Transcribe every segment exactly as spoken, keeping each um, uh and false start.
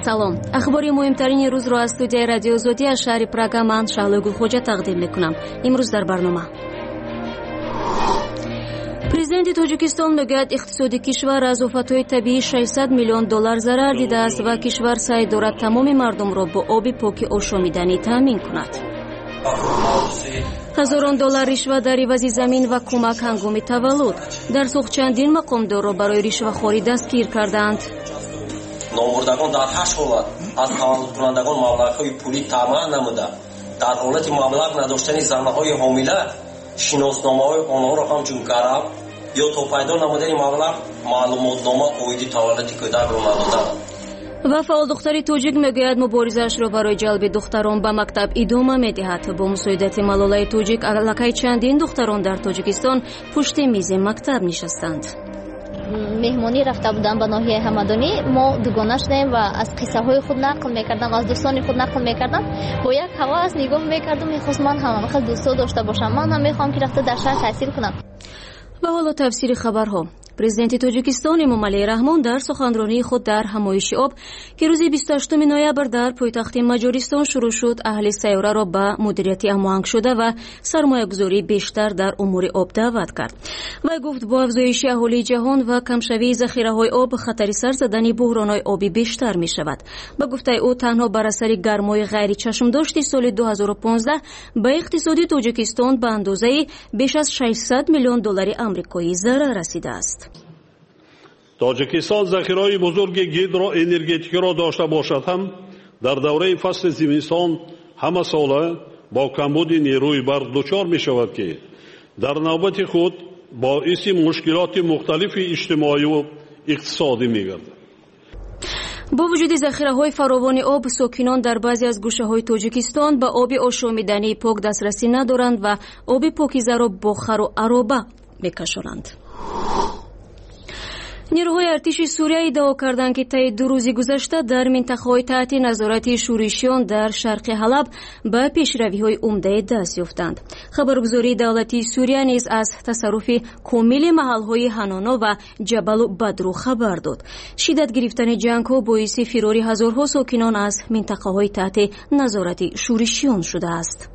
салом. ахбори муҳимтарини рӯзро аз студияи радиои Озодӣ аз шаҳри Прага ман Шаҳлои Гулхоҷа тақдим мекунам. имрӯз дар барнома президенти Тоҷикистон мегӯяд иқтисоди кишвар аз офатҳои табиӣ шашсад миллион доллар зарар дидааст ва кишвар саъй дорад тамоми мардумро бо оби поки ошомиданӣ таъмин кунад. ҳазорон доллар ришват дар ивази замин ва кӯмак ҳангоми таваллуд. дар Суғд чандин мақомдорро барои ришвахорӣ дастгир карданд. номурдагон дар ҳашт ҳолат аз таваллудкунандагон маблағҳои пулӣ таъмин намуда, дар ҳолати маблағ надоштани занаҳои ҳомила шиносномаҳои онҳоро ҳамчун гарам ё то пайдо намудани маблағ маълумотнома оиди таваллуди кӯдакро надоданд. ва фаъол духтари тоҷик мегӯяд муборизаашро барои ҷалби духтарон ба мактаб идома медиҳад. бо мусоидати Малолаи Тоҷик аллакай чандин духтарон дар Тоҷикистон пушти мизи мактаб нишастанд. меҳмонӣ рафта будам ба ноҳияи ҳамадонӣ. мо дугона шудем ва аз қиссаҳои худ нақл мекардам, аз дӯстони худ нақл мекардам. бо як ҳавас нигоҳ мекардам, мехост ман ҳам хел дӯсто дошта бошам, ман ҳам мехоҳам ки рафта дар шаҳр таҳсил кунам. ва ҳоло тавсири хабарҳо. президенти Тоҷикистон Эмомалии Раҳмон дар суханронии худ дар ҳамоиши об ки рӯзи бисту ҳаштуми ноябр дар пойтахти Маҷористон шурӯъ шуд, аҳли сайёраро ба мудирияти ҳамоҳангшуда ва сармоягузории бештар дар умури об даъват кард. вай гуфт бо афзоиши аҳолии ҷаҳон ва камшавии захираҳои об хатари сар задани буҳронҳои обӣ бештар мешавад. ба гуфтаи ӯ танҳо бар асари гармои ғайри чашмдошти соли ду ҳазору понздаҳ ба иқтисоди Тоҷикистон ба андозаи беш аз шашсад миллион доллари амрикоӣ зарар расидааст. тоҷикистон захираҳои бузурги гидроэнергетикиро дошта бошад ҳам дар давраи фасли зимистон ҳамасола бо камбуди нерӯи барқ дучор мешавад ки дар навбати худ боиси мушкилоти мухталифи иҷтимоиву иқтисодӣ мегардад. бо вуҷуди захираҳои фаровони об, сокинон дар баъзе аз гӯшаҳои Тоҷикистон ба оби ошомидании пок дастрасӣ надоранд ва оби покизаро бо хару ароба мекашонанд. نیروهای ارتش سوریه ادعا کردند که طی دو روز گذشته در منطقه‌های تحت نظارت شورشیان در شرق حلب به پیشروی‌های عمده دست یافتند. خبرگزاری دولتی سوریه نیز از تصرف کامل محل‌های حنانا و جبل بدرو خبر داد. شدت گرفتن جنگ‌ها باعث فرار هزارها ساکنان از منطقه‌های تحت نظارت شورشیان شده است.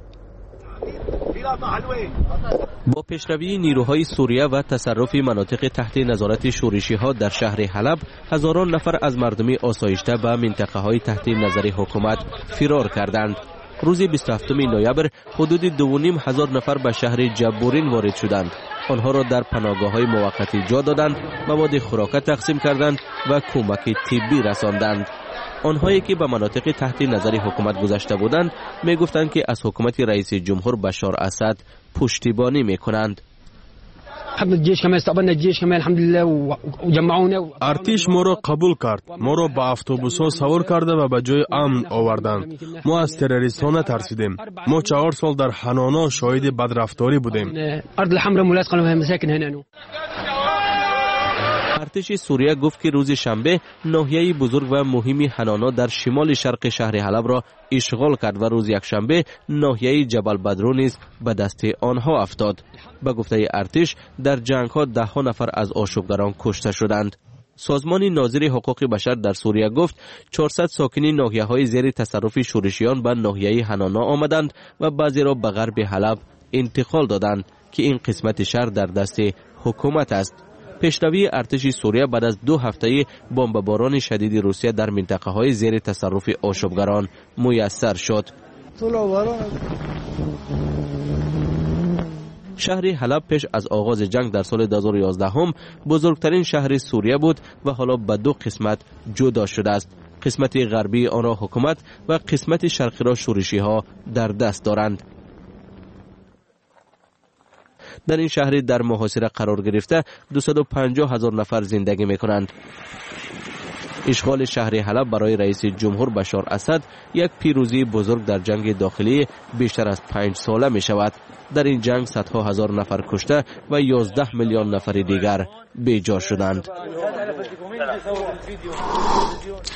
با پیشروی نیروهای سوریه و تصرف مناطق تحت نظارت شورشی‌ها در شهر حلب، هزاران نفر از مردم آسایشته به منطقه‌های تحت نظر حکومت فرار کردند. روز بیست و هفتم نوامبر حدود دو و نیم هزار نفر به شهر جبورین وارد شدند. آنها را در پناهگاه‌های موقتی جا دادند، مواد خوراک تقسیم کردند و کمک طبی رساندند. آنهایی که به مناطق تحت نظر حکومت گذشته بودند میگفتند که از حکومت رئیس جمهور بشار اسد پشتیبانی میکنند. ارتش ما را قبول کرد، ما را به اتوبوس‌ها سوار کرده و به جای امن آوردند. ما از تروریست‌ها نترسیدیم. ما چهار سال در حنانا شاهد بدرفتاری بودیم. ارتش سوریه گفت که روز شنبه ناحیه بزرگ و مهمی حنانا در شمال شرق شهر حلب را اشغال کرد و روز یکشنبه ناحیه جبل بدرو نیز به دست آنها افتاد. به گفته ارتش در جنگ ها ده ها نفر از آشوبگران کشته شدند. سازمان ناظر حقوق بشر در سوریه گفت چهارصد ساکنین ناحیه های زیر تصرف شورشیان به ناحیه حنانا آمدند و بعضی را به غرب حلب انتقال دادند که این قسمت شهر در دست حکومت است. پیشروی ارتش سوریه بعد از دو هفته بمباران شدید روسیه در منطقه های زیر تصرف آشوبگران میسر شد. شهر حلب پیش از آغاز جنگ در سال دو هزار و یازده هم بزرگترین شهر سوریه بود و حالا به دو قسمت جدا شده است. قسمت غربی آن را حکومت و قسمت شرقی را شورشی ها در دست دارند. در این شهر در محاصره قرار گرفته دویست و پنجاه هزار نفر زندگی می کنند. اشغال شهر حلب برای رئیس جمهور بشار اسد یک پیروزی بزرگ در جنگ داخلی بیشتر از پنج ساله می شود. در این جنگ صدها هزار نفر کشته و یازده میلیون نفر دیگر بیجا شدند.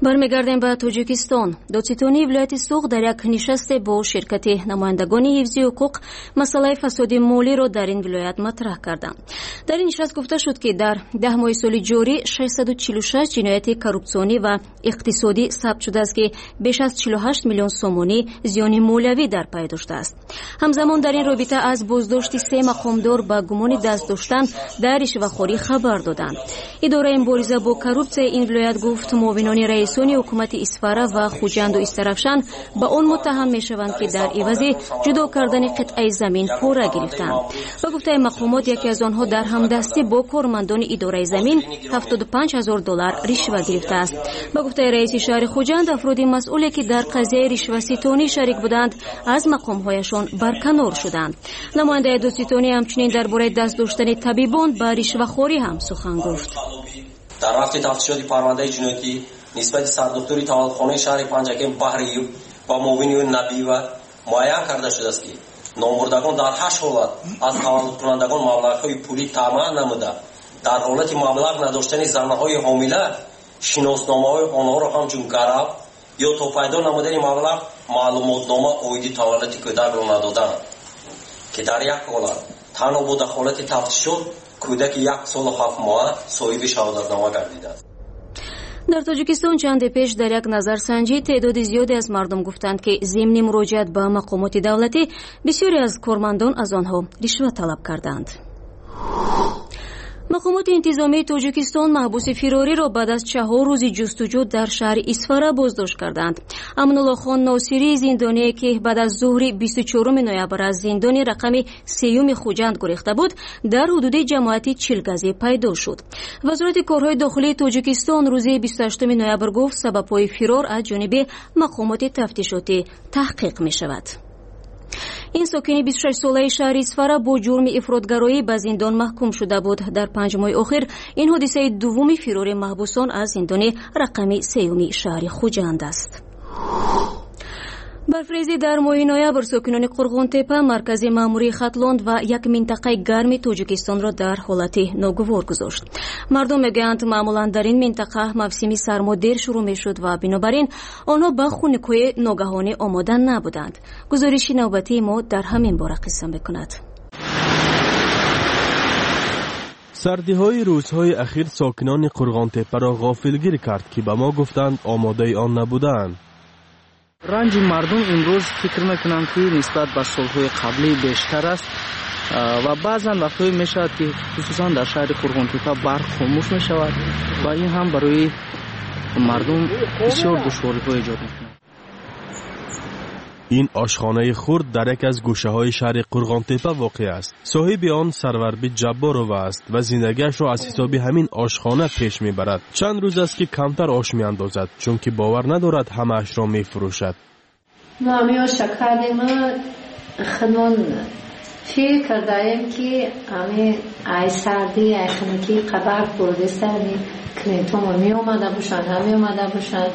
برمیگردیم به تاجیکستان. دادستانی ولایت سوغ در یک نشست با شرکت نمایندگان حفظی حقوق مسئله فساد مالی را در این ولایت مطرح کردند. در این نشست گفته شد که در ده ماه سال جاری ششصد و چهل و شش جنایت کورپسیونی و اقتصادی ثبت شده است که بیش از چهل و هشت میلیون سومانی زیان مالیوی در پی داشته است. همزمان در این رابطه از بازداشت سه مقامدار با گمان دست داشتن در رشوه‌خوری خبر دادند. اداره مبارزه با کورپسیون این ولایت گفت معاونان رئیسان حکومت اسفاره و خوجند و استرخشان به آن متهم میشوند که در عوض جدا کردن قطعه زمین پوره گرفتند. با گفته مقامات یکی از آنها در همدستی با کارمندان اداره زمین هفتاد و پنج هزار دلار رشوه گرفته است. با گفته رئیس شهر خوجند افراد مسئولی که در قضیه رشوه ستانی شریک بودند از مقامهایشان برکنار شدند. نماینده دادستانی همچنین درباره دست داشتن طبیبان به رشوه‌خوری هم سخن گفت. در رفت تفتیشات پرونده جنایتی نسبت سردکتری تولدخانه شهر پنجکم بحریو با معاون نبی و معین کرده شده است که نامبردگان در هشت حالت از تولد کنندگان مبلغ‌های پولی طمع نموده در حالت مبلغ نداشتن زنهای حامله شناسنامه‌های آنها را همچون گرفت یا تا پیدا نمودن مبلغ معلوماتنامه عایدی تولد کودک را ندادند که در یک حالت تنها با دخالت تفتیشات کودک یک سال و هفت ماه صاحب شهادتنامه گردیده است. در تاجیکستان چند پیش در یک نظرسنجی تعداد زیادی از مردم گفتند که ضمن مراجعت به مقامات دولتی بسیاری از کارمندان از آنها رشوه طلب کردند. مقامات انتظامی تاجیکستان محبوس فراری را بعد از چهار روز جستجو در شهر اسفاره بازداشت کردند. امنالله خان ناصری زندانی که بعد از ظهر بیست و چهارم نوامبر از زندان رقم سیوم خوجند گریخته بود در حدود جماعتی چیلگزی پیدا شد. وزارت کارهای داخلی تاجیکستان روز بیست و هشتم نوامبر گفت سبب‌های فرار از جانب مقامات تفتیشاتی تحقیق می شود. این ساکن بیست و شش ساله شهر اسفاره با جرم افراطگرایی به زندان محکوم شده بود. در پنج ماه اخیر این حادثه دوم فرار محبوسان از زندان رقم سیوم شهر خوجند است. برفریزی در ماه نوامبر ساکنان قرغون تپه مرکز ماموری ختلاند و یک منطقه گرم تاجیکستان را در حالت ناگوار گذاشت. مردم میگویند معمولا در این منطقه موسم سرما دیر شروع میشد و بنابراین آنها به خنک‌های ناگهانی آماده نبودند. گزارش نوبتی ما در همین باره قسم بکند. سردی های روزهای اخیر ساکنان قرغون تپه را غافلگیر کرد که به ما گفتند آماده آن نبودند. رنج مردم امروز فکر میکنم که نسبت به سالهای قبلی بیشتر است و بعضا وقتایی میشود که خصوصا در شهر قرغون تپه برق خاموش میشود و این هم برای مردم بسیار دشواری‌ها ایجاد میکنه. این آشخانه خرد در یک از گوشه های شهر قرغون تپه واقع است. صاحب آن سروربی جبارو است و زندگیش را از حساب همین آشخانه پیش میبرد. چند روز است که کمتر آش میاندازد چون که باور ندارد همه اش را میفروشد. ما همه شکر ما خودمون فکر کردیم که همه ای سردی ای خنکی قبر برده سردی کلینتون می اومده باشن همه اومده باشن.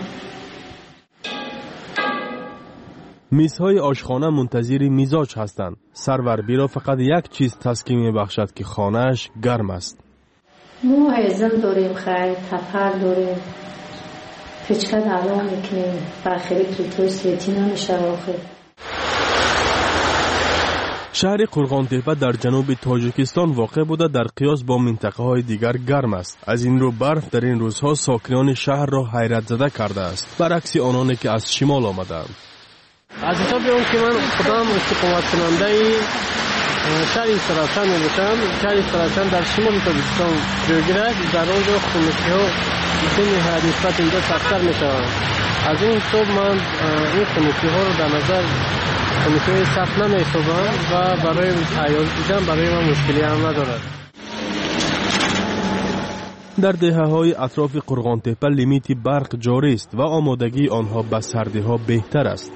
میزهای آشخانه منتظر میزاج هستند. سروربی را فقط یک چیز تسکین میبخشد که خانهش گرم است. ما هیزم داریم، خیلی تفر داریم، پچکه دلان میکنیم، بخیری توتوی سیتی نمیشه آخر. شهر قرغون تپه در جنوب تاجیکستان واقع بوده در قیاس با منطقه های دیگر گرم است. از این رو برف در این روزها ساکنان شهر را حیرت زده کرده است، برعکس آنانی که از شمال آمدند. از حساب اون که من خودم استقامت کننده شهر سراسان می باشم. شهر سراسان در شمال تاجیکستان جایگیرد، در آنجا خنکی ها بسیار نسبت اینجا سخت‌تر می شوند. از این حساب من این خنکی ها رو در نظر خنکی های سخت نمی حسابم و برای عیار دیدن برای من مشکلی هم ندارد. در دهه های اطراف قرغون تپه لیمیت برق جاری است و آمادگی آنها به سردی ها بهتر است.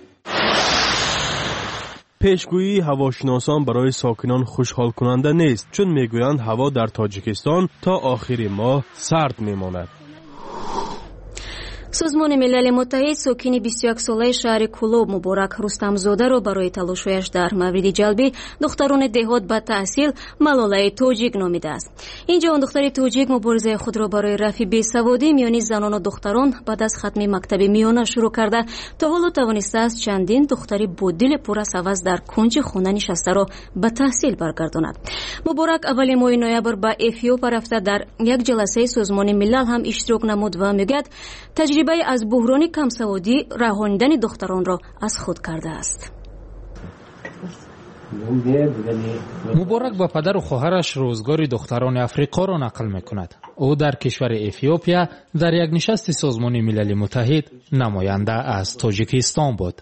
پیشگویی هواشناسان برای ساکنان خوشحال کننده نیست، چون میگویند هوا در تاجیکستان تا آخر ماه سرد میماند. سازمان ملل متحد ساکن بیست و یک ساله شهر کولوب مبارک رستمزاده را برای تلاش‌هایش در مورد جلب دختران دهات به تحصیل ملاله توجیک نامیده است. این جوان دختر توجیک مبارزه خود را برای رفع بیسوادی میان زنان و دختران بعد از ختم مکتب میانه شروع کرده تا حالا توانسته است چندین دختری با دل پر از هوس در کنج خانه نشسته را به تحصیل برگرداند. مبارک اول ماه نوامبر به افیوپیا رفته در یک جلسه سازمان ملل هم اشتراک نمود و میگوید تجربه از بحران کمسوادی رهانیدن دختران را از خود کرده است. مبارک با پدر و خواهرش روزگار دختران افریقا را نقل میکند. او در کشور افیوپیا در یک نشست سازمان ملل متحد نماینده از تاجیکستان بود.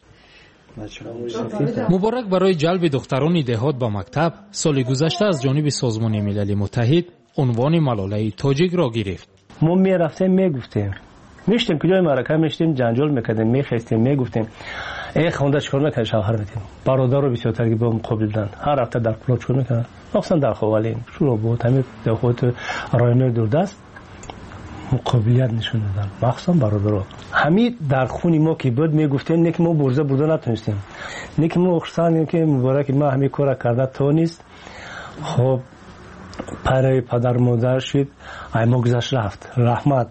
مبارک برای جلب دختران دهات به مکتب سال گذشته از جانب سازمان ملل متحد عنوان ملاله تاجیک را گرفت. ما می رفتیم می گفتیم میشتیم کجای معرکه میشتیم جنجال میکردیم میخواستیم میگفتیم ای خونده چیکار میکنه شوهر بدیم برادر رو بسیار ترگی با مقابل دادن هر هفته در پلات چیکار میکنن مخصوصا در خوالین شروع بود همین در خود رایمر دوردست مقابلیت نشون دادن مخصوصا برادرها همین در خونی ما که بود میگفتیم نه که ما برزه بوده نتونستیم نه که ما اخسان که مبارک ما همین کار کرده تو نیست. خب پره پدر مادر شد ای ما گذشت رفت رحمت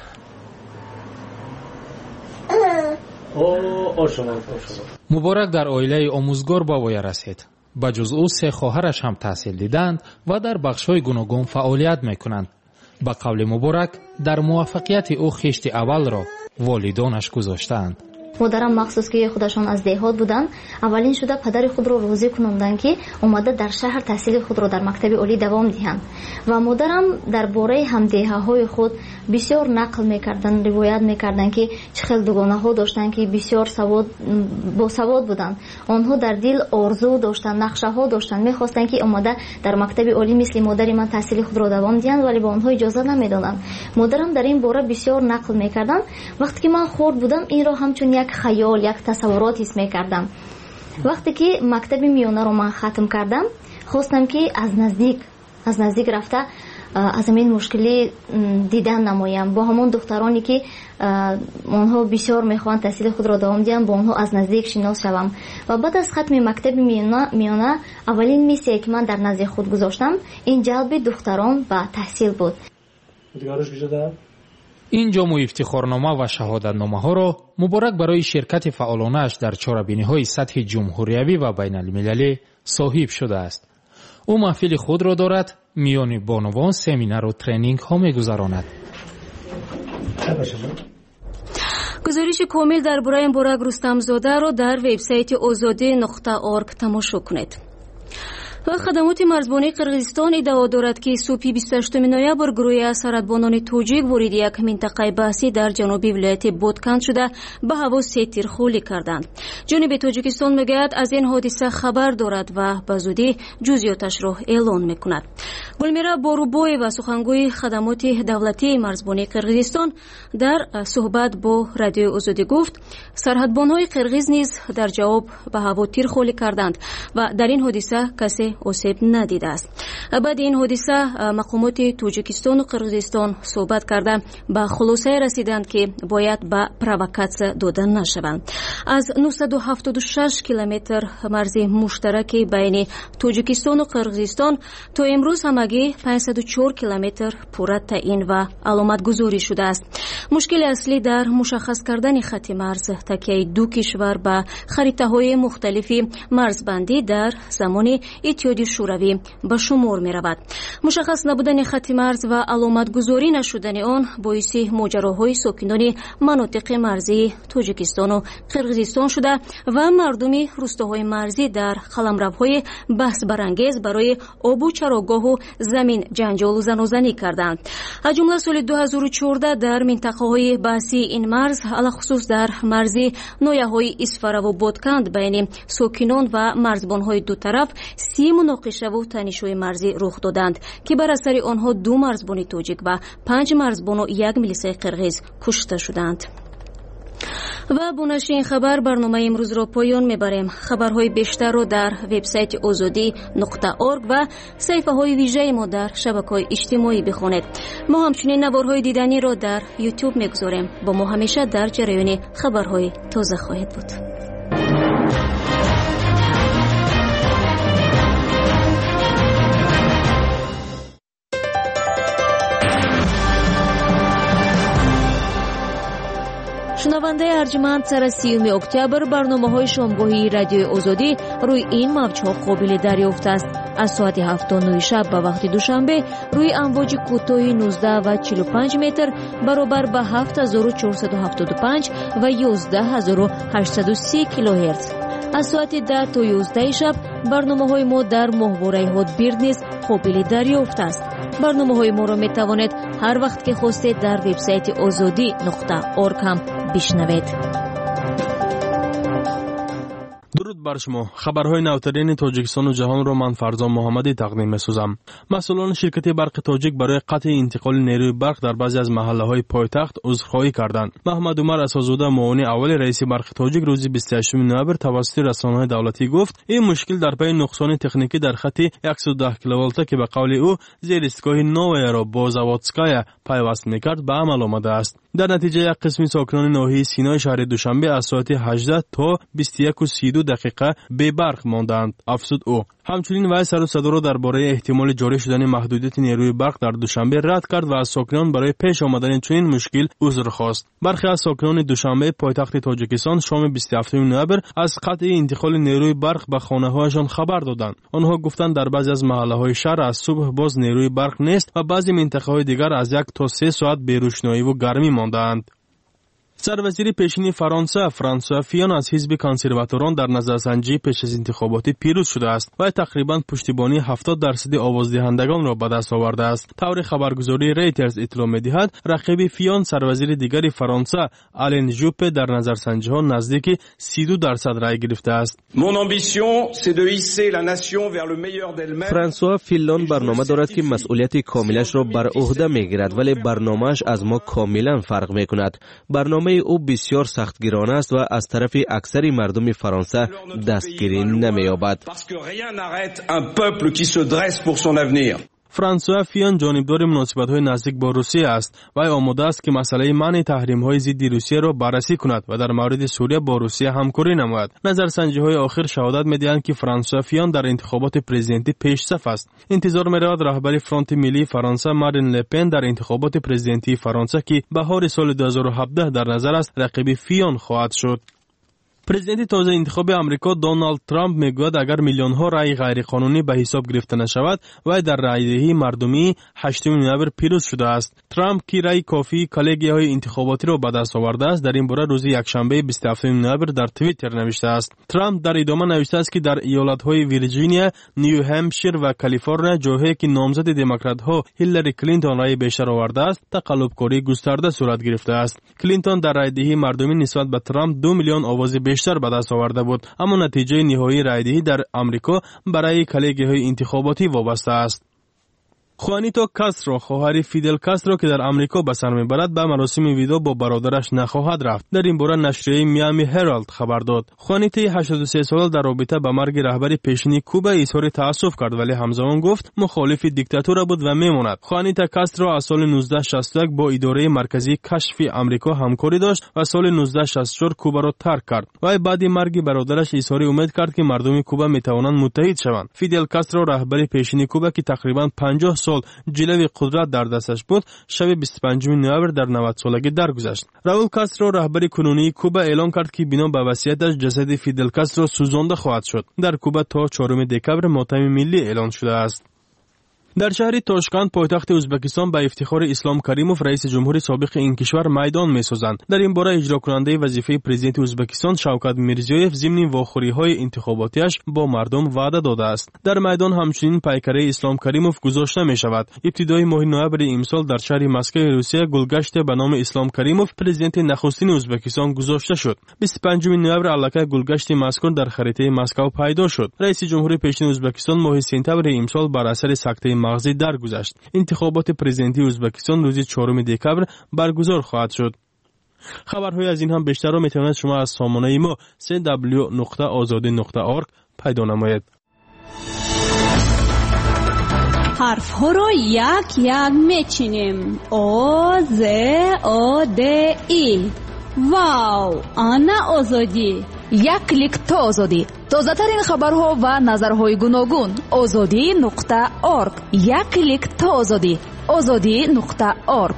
مبارک در عائله آموزگار به وی رسید. به جز او سه خواهرش هم تحصیل دیدند و در بخش‌های گوناگون فعالیت میکنند. به قول مبارک در موفقیت او خشت اول را والدانش گذاشتند. مادرم مخصوص که خودشان از دهات بودن اولین شده پدر خود را راضی کنوندن که اومده در شهر تحصیل خود را در مکتب عالی دوام دهند و مادرم درباره همدیهه‌های خود بسیار نقل میکردن روایت میکردن که چه خیلی دوگانه ها داشتن که بسیار سواد با سواد بودن. آنها در دل آرزو داشتن نقشه ها داشتن میخواستن که اومده در مکتب عالی مثل مادر من تحصیل خود را دوام دهند ولی به آنها اجازه نمیدادند. مادرم در این باره بسیار نقل میکردن. وقتی که من خرد بودم این را همچون یک خیال یک تصورات حس میکردم. وقتی که مکتب میانه رو من ختم کردم خواستم که از نزدیک از نزدیک رفته از این مشکلی دیدن نمایم با همون دخترانی که اونها بسیار میخوان تحصیل خود را دوام دهند با اونها از نزدیک شناس شوم و بعد از ختم مکتب میانه, میانه اولین میسی که من در نزد خود گذاشتم این جلب دختران به تحصیل بود. این جام و افتخارنامه و شهادتنامه ها را مبارک برای شرکت فعالانش در چهاربینی های سطح جمهوریوی و بین المللی صاحب شده است. او محفل خود را دارد میان بانوان سمینار و ترینینگ ها میگذراند. گزارش کامل درباره مبارک رستمزاده را در وبسایت آزادی نقطه اورگ تماشا کنید. و خدمات مرزبانی قرغیزستان ادعا دارد که صبح بیست و هشتم نوامبر گروه سرحدبانان توجیک وارد یک منطقه بحثی در جنوبی ولایت بودکند شده به هوا سه تیر خالی کردند. جانب تاجیکستان میگوید از این حادثه خبر دارد و به زودی جزئیاتش را اعلان میکند. گلمیرا باروبوی و سخنگوی خدمات دولتی مرزبانی قرغیزستان در صحبت با رادیو آزادی گفت سرحدبانان قرغیز نیز در جواب به هوا تیر خالی کردند و در این حادثه کسی آسیب ندیده است. بعد این حادثه مقامات تاجیکستان و قرغیزستان صحبت کرده به خلاصه رسیدند که باید به پرووکاسیون داده نشوند. از نهصد و هفتاد و شش کیلومتر مرز مشترک بین تاجیکستان و قرغیزستان تا امروز همگی پانصد و چهار کیلومتر پوره تعیین و علامت گذاری شده است. مشکل اصلی در مشخص کردن خط مرز تکیه دو کشور به خریطه های مختلفی مرزبندی در زمان اتحادیه شوروی به شمار می رود. مشخص نبودن خط مرز و علامت گذاری نشدن آن باعث ماجراهای ساکنان مناطق مرزی تاجیکستان و قرغیزستان شده و مردم روستاهای مرزی در قلمروهای بحث برانگیز برای آب و چراگاه و زمین جنجال و زنازنی کردند. از جمله سال دو هزار و چهارده در منطقه‌های بحثی این مرز علخصوص در مرزی ناحیه‌های اسفره و بودکند بین ساکنان و مرزبان‌های دو طرف سی مناقشه و تنش‌های مرزی رخ دادند که بر اثر آنها دو مرزبان تاجیک و پنج مرزبان و یک میلیسای قرغیز کشته شدند. و با نشر این خبر برنامه امروز را پایان میبریم. خبرهای بیشتر رو در وبسایت آزادی نقطه اورگ و صفحه های ویژه ما در شبکه‌های اجتماعی بخونید. ما همچنین نوارهای دیدنی را در یوتیوب میگذاریم. با ما همیشه در جریان خبرهای تازه خواهید بود. شنونده ارجمند، سر سیوم اکتبر برنامه‌های شامگاهی رادیوی آزادی روی این موج‌ها قابل دریافت است. از ساعت هفت تا نه شب به وقت دوشنبه روی امواج کوتاه نوزده و چهل و پنج متر برابر به هفت هزار و چهارصد و هفتاد و پنج و یازده هزار و هشتصد و سی کیلوهرتز. از ساعت ده تا یازده شب برنامه‌های ما در ماهواره هاتبیرد نیز قابل دریافت است. برنامه‌های ما را می‌توانید هر وقت که خواستید در وبسایت آزادی نقطه اورگ هم بشنوید. درود بر شما. خبرهای نوترین تاجیکستان و جهان را من فرزان محمدی تقدیم می‌سازم. مسئولان شرکت برق تاجیک برای قطع انتقال نیروی برق در بعضی از محله‌های پایتخت عذرخواهی کردند. محمد عمر اساس‌زاده معاون اول رئیس برق تاجیک روز بیست و هشتم نوامبر توسط رسانه‌های دولتی گفت این مشکل در پی نقصان تکنیکی در خط صد و ده کیلوولت که به قول او زیر ایستگاه نویا را با زاوادسکایا پیوست می‌کرد به عمل آمده است. در نتیجه یک قسم ساکنان ناحیه سینای شهر دوشنبه از ساعت هجده تا بیست و یک و سی و دو دقیقه بی برق ماندند، افزود او. همچنین وی سر و صدا را درباره احتمال جاری شدن محدودیت نیروی برق در دوشنبه رد کرد و از ساکنان برای پیش آمدن چنین مشکل عذر خواست. برخی از ساکنان دوشنبه پایتخت تاجیکستان شام بیست و هفتم نوامبر از قطع انتقال نیروی برق به خانه‌هایشان خبر دادند. آنها گفتند در بعضی از محله‌های شهر از صبح باز نیروی برق نیست و بعضی منطقه‌های دیگر از یک تا سه ساعت بی روشنایی و گرمی ماندند. سروزیر پیشین فرانسه فرانسوا فیون از حزب کنسرواتوران در نظرسنجی پیش از انتخابات پیروز شده است و تقریبا پشتیبانی هفتاد درصد آوازدهندگان را به دست آورده است. طور خبرگزاری ریترز اطلاع می‌دهد رقیب فیون سروزیر دیگری فرانسه آلن ژوپه در نظرسنجی ها نزدیک سی و دو درصد رای گرفته است. فرانسوا فیلون برنامه دارد که مسئولیت کاملش را بر عهده میگیرد، ولی برنامه‌اش از ما کاملا فرق میکند. برنامه او بسیار سختگیرانه است و از طرف اکثر مردم فرانسه دستگیری نمی‌یابد. فرانسوا فیون جانبدار مناسبت‌های نزدیک با روسیه است و آماده است که مسئله منع تحریم‌های ضد روسیه را بررسی کند و در مورد سوریه با روسیه همکاری نماید. نظرسنجی‌های آخر شهادت می‌دهند که فرانسوا فیون در انتخابات پرزیدنتی پیش صف است. انتظار می‌رود رهبر فرانت ملی فرانسه مارین لپن در انتخابات پرزیدنتی فرانسه که بهار سال دو هزار و هفده در نظر است رقیب فیون خواهد شد. پرزیدنت تازه انتخاب امریکا دونالد ترامپ میگوید اگر میلیون ها رای غیر قانونی به حساب گرفته نشود و در رایدهی مردمی هشتم نوامبر پیروز شده است. ترامپ کی رای کافی کالگی‌های انتخاباتی را به دست آورده است در این باره روز یکشنبه بیست و هفتم نوامبر در توییتر نوشته است. ترامپ در ادامه نوشته است که در ایالت‌های ویرجینیا، نیو همپشیر و کالیفرنیا جاهایی که نامزد دموکرات‌ها هیلاری کلینتون رای بیشتر آورده است تقلب‌کاری گسترده صورت گرفته است. کلینتون در رایدهی مردمی نسبت به ترامپ دو میلیون آواز بیشتر به دست آورده بود، اما نتیجه نهایی رایدهی در امریکا برای کلیگی‌های انتخاباتی وابسته است. خوانیتا کاسترو خواهر فیدل کاسترو که در امریکا به سر میبرد به مراسم ویدا با برادرش نخواهد رفت. در این باره نشریه میامی هرالد خبر داد. خوانیتا هشتاد و سه ساله در رابطه با مرگ رهبر پیشین کوبا اظهار تأسف کرد، ولی همزمان گفت مخالف دیکتاتور بود و میماند. خوانیتا کاسترو از سال نوزده شصت و یک با اداره مرکزی کشف امریکا همکاری داشت و سال نوزده شصت و چهار کوبا را ترک کرد. و بعد مرگ برادرش اظهار امید کرد که مردم کوبا میتوانند متحد شوند. فیدل کاسترو رهبر پیشین کوبا که تقریبا پنجاه سال جلوی قدرت در دستش بود، شب بیست و پنجم نوامبر در نود سالگی درگذشت. راول کاسترو رهبر کنونی کوبا اعلام کرد که بنا به وصیتش جسد فیدل کاسترو سوزانده خواهد شد. در کوبا تا چهارم دکمبر ماتم ملی اعلان شده است. در شهر تاشکند پایتخت ازبکستان به افتخار اسلام کریموف رئیس جمهور سابق این کشور میدان می‌سازند. در این باره اجرا کننده وظیفه پرزیدنت ازبکستان شوکت میرزیویف ضمن واخوری‌های انتخاباتیش با مردم وعده داده است. در میدان همچنین پیکره اسلام کریموف گذاشته می‌شود. ابتدای ماه نوامبر امسال در شهر مسکو روسیه گلگشت به نام اسلام کریموف پرزیدنت نخستین ازبکستان گذاشته شد. بیست و پنجم نوامبر علکه گلگشت مسکو در خریطه مسکو پیدا شد. رئیس جمهور پیشین ازبکستان ماه سپتامبر امسال بر اثر سکته مغزی درگذشت. انتخابات پرزیدنتی ازبکستان روز چهارم دکمبر برگزار خواهد شد. خبرهای از این هم بیشتر رو میتونید شما از سامانه ما سی دبلیو نقطه آزادی نقطه اورگ پیدا نمایید. حرف ها رو یک یک میچینیم. آ ز آ د ای. واو، آنا آزادی. یک کلیک تا آزادی. تازه ترین خبرها و نظرهای گوناگون. آزادی نقطه اورگ. یک کلیک تا آزادی. آزادی نقطه اورگ.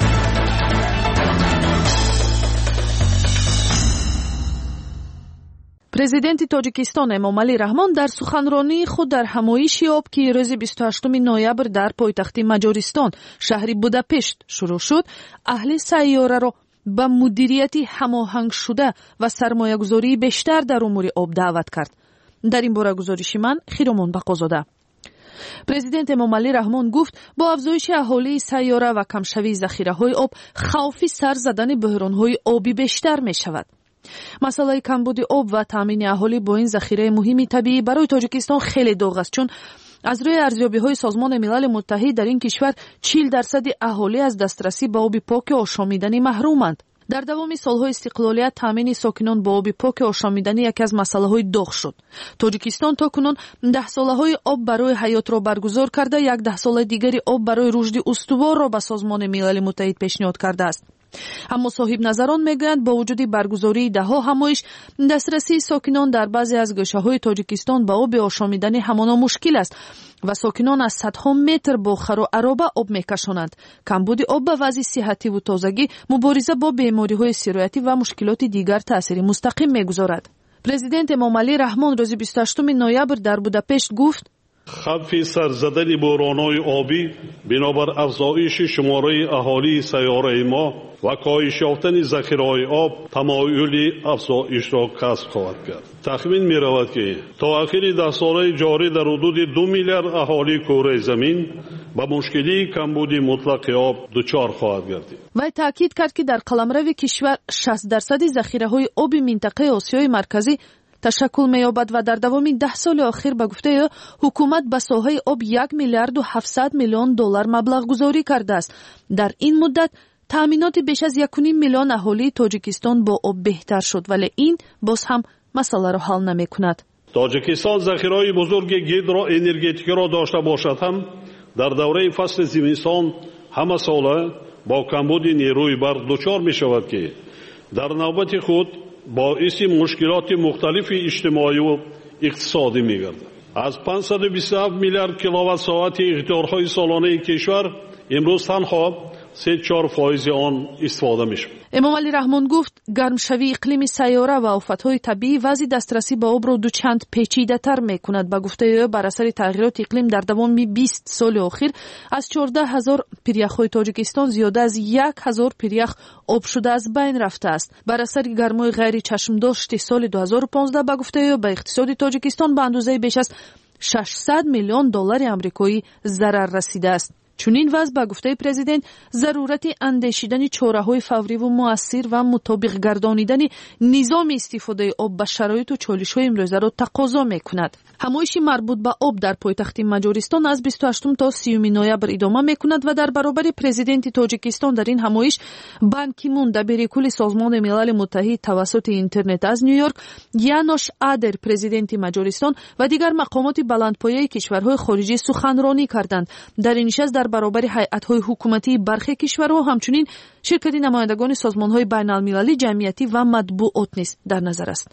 президенти тоҷикистон эмомалӣ раҳмон дар суханронии худ дар ҳамоиши об ки рӯзи бисту ҳаштуми ноябр дар пойтахти маҷористон шаҳри будапешт шурӯъ шуд, аҳли сайёраро ба мудирияти ҳамоҳангшуда ва сармоягузории бештар дар умури об даъват кард. дар ин бора гузориши ман хиромон бақозода. президент эмомалӣ раҳмон гуфт бо афзоиши аҳолии сайёра ва камшавии захираҳои об хавфи сар задани буҳронҳои обӣ бештар мешавад. масъалаи камбуди об ва таъмини аҳолӣ бо ин захираи муҳими табиӣ барои тоҷикистон хеле дог аст, чун аз рӯи арзёбиҳои созмони милали муттаҳид дар ин кишвар чил дарсади аҳолӣ аз дастрасӣ ба оби поки ошомиданӣ маҳруманд. дар давоми солҳои истиқлолият таъмини сокинон бо оби поки ошомиданӣ яке аз масъалаҳои доғ шуд. тоҷикистон то кунун даҳсолаҳои об барои ҳаётро баргузор карда, як даҳсолаи дигари об барои рушди устуворро ба созмони милали муттаҳид пешниҳод кардааст. аммо соҳибназарон мегӯянд бо вуҷуди баргузории даҳҳо ҳамоиш дастрасии сокинон дар баъзе аз гӯшаҳои тоҷикистон ба оби ошомиданӣ ҳамоно мушкил аст ва сокинон аз садҳо метр бо хару ароба об мекашонанд. камбуди об ба вазъи сиҳативу тозагӣ, мубориза бо бемориҳои сироятӣ ва мушкилоти дигар таъсири мустақим мегузорад. президент эмомалӣ раҳмон рӯзи бисту ҳаштуми ноябр дар будапешт гуфт: خفی سرزدن بحران‌های آبی بنابر افزایش شماره اهالی سیاره ما و کاهش یافتن ذخیره‌های آب تمایل افزایش را کسب خواهد کرد. تخمین می‌رود که تا آخر ده ساله جاری در حدود دو میلیارد اهالی کره زمین با مشکلی کمبود مطلق آب دچار خواهد گردید. وی تاکید کرد که در قلمرو کشور شصت درصد ذخیره‌های آب منطقه آسیای مرکزی تشکل می‌یابد و در دوامی ده سال آخر به گفته او حکومت به ساحه آب یک میلیارد و هفتصد میلیون دلار مبلغ گذاری کرده است. در این مدت تأمینات بیش از یک و نیم میلیون اهالی تاجیکستان با آب بهتر شد، ولی این باز هم مسئله را حل نمی‌کند. تاجیکستان ذخیره‌های بزرگ هیدروانرژیکی را داشته باشد هم در دوره فصل زمستان همه ساله با کمبود نیروی برق دچار می‌شود که در نوبت خود باعث مشکلات مختلف اجتماعی و اقتصادی می‌گردد. از پانصد و بیست و هفت میلیارد کیلووات ساعت اختیارهای سالانه کشور امروز تنها سه چهار فایز آن استفاده می‌شود. эмомалӣ раҳмон гуфт гармшавии иқлими сайёра ва офатҳои табиӣ вазъи дастрасӣ ба обро дучанд печидатар мекунад. ба гуфтаи ӯ бар асари тағйироти иқлим дар давоми бист соли охир аз чордаҳ ҳазор пиряхҳои тоҷикистон зиёда аз як ҳазор пирях обшуда аз байн рафтааст. бар асари гармои ғайри чашмдошти соли ду ҳазору понздаҳ ба гуфтаи ӯ ба иқтисоди тоҷикистон ба андозаи беш аз шашсад миллион доллари амрикоӣ зарар расидааст. чунин вазъ ба гуфтаи президент зарурати андешидани чораҳои фавриву муассир ва мутобиқ гардонидани низоми истифодаи об ба шароиту чолишҳои имрӯзаро тақозо мекунад. ҳамоиши марбут ба об дар пойтахти маҷористон аз бисту ҳаштум то сиюми ноябр идома мекунад ва дар баробари президенти тоҷикистон дар ин ҳамоиш Бан Ки Мун, дабири кулли созмони милали муттаҳид тавассути интернет аз Нью-Йорк, Янош Адер, президенти маҷористон ва дигар мақомоти баландпояи кишварҳои хориҷӣ суханронӣ карданд. дар ин нишаст дар баробари ҳайатҳои ҳукуматии бархе кишварҳо ҳамчунин ширкати намояндагони созмонҳои байналмилалӣ, ҷамъиятӣ ва матбуот низ дар назар аст.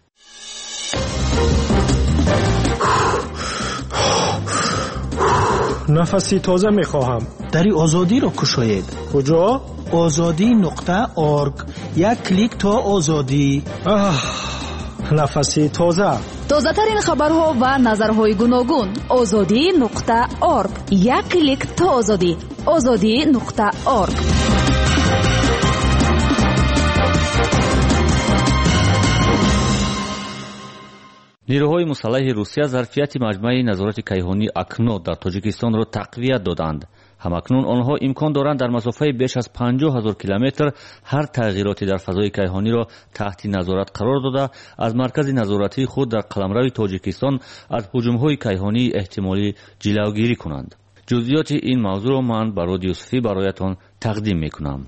нафаси тоза мехоҳам. дари озодиро кушоед. куҷо? озодӣ нуқта орг. як клик то озодӣ. нафаси тоза. тозатарин хабарҳо ва назарҳои гуногун. озодӣ нуқта орг. як клик то озодӣ. озодӣ нуқта орг. نیروهای مسلح روسیه ظرفیت مجمع نظارت کیهانی اکنو در تاجیکستان را تقویت دادند. همکنون آنها امکان دارند در مسافه بیش از پنجاه هزار کیلومتر هر تغییراتی در فضای کیهانی را تحت نظارت قرار داده از مرکز نظارتی خود در قلمرو تاجیکستان از هجوم‌های کیهانی احتمالی جلوگیری کنند. جزئیات این موضوع را من با رادیو صوفی برایتان تقدیم میکنم.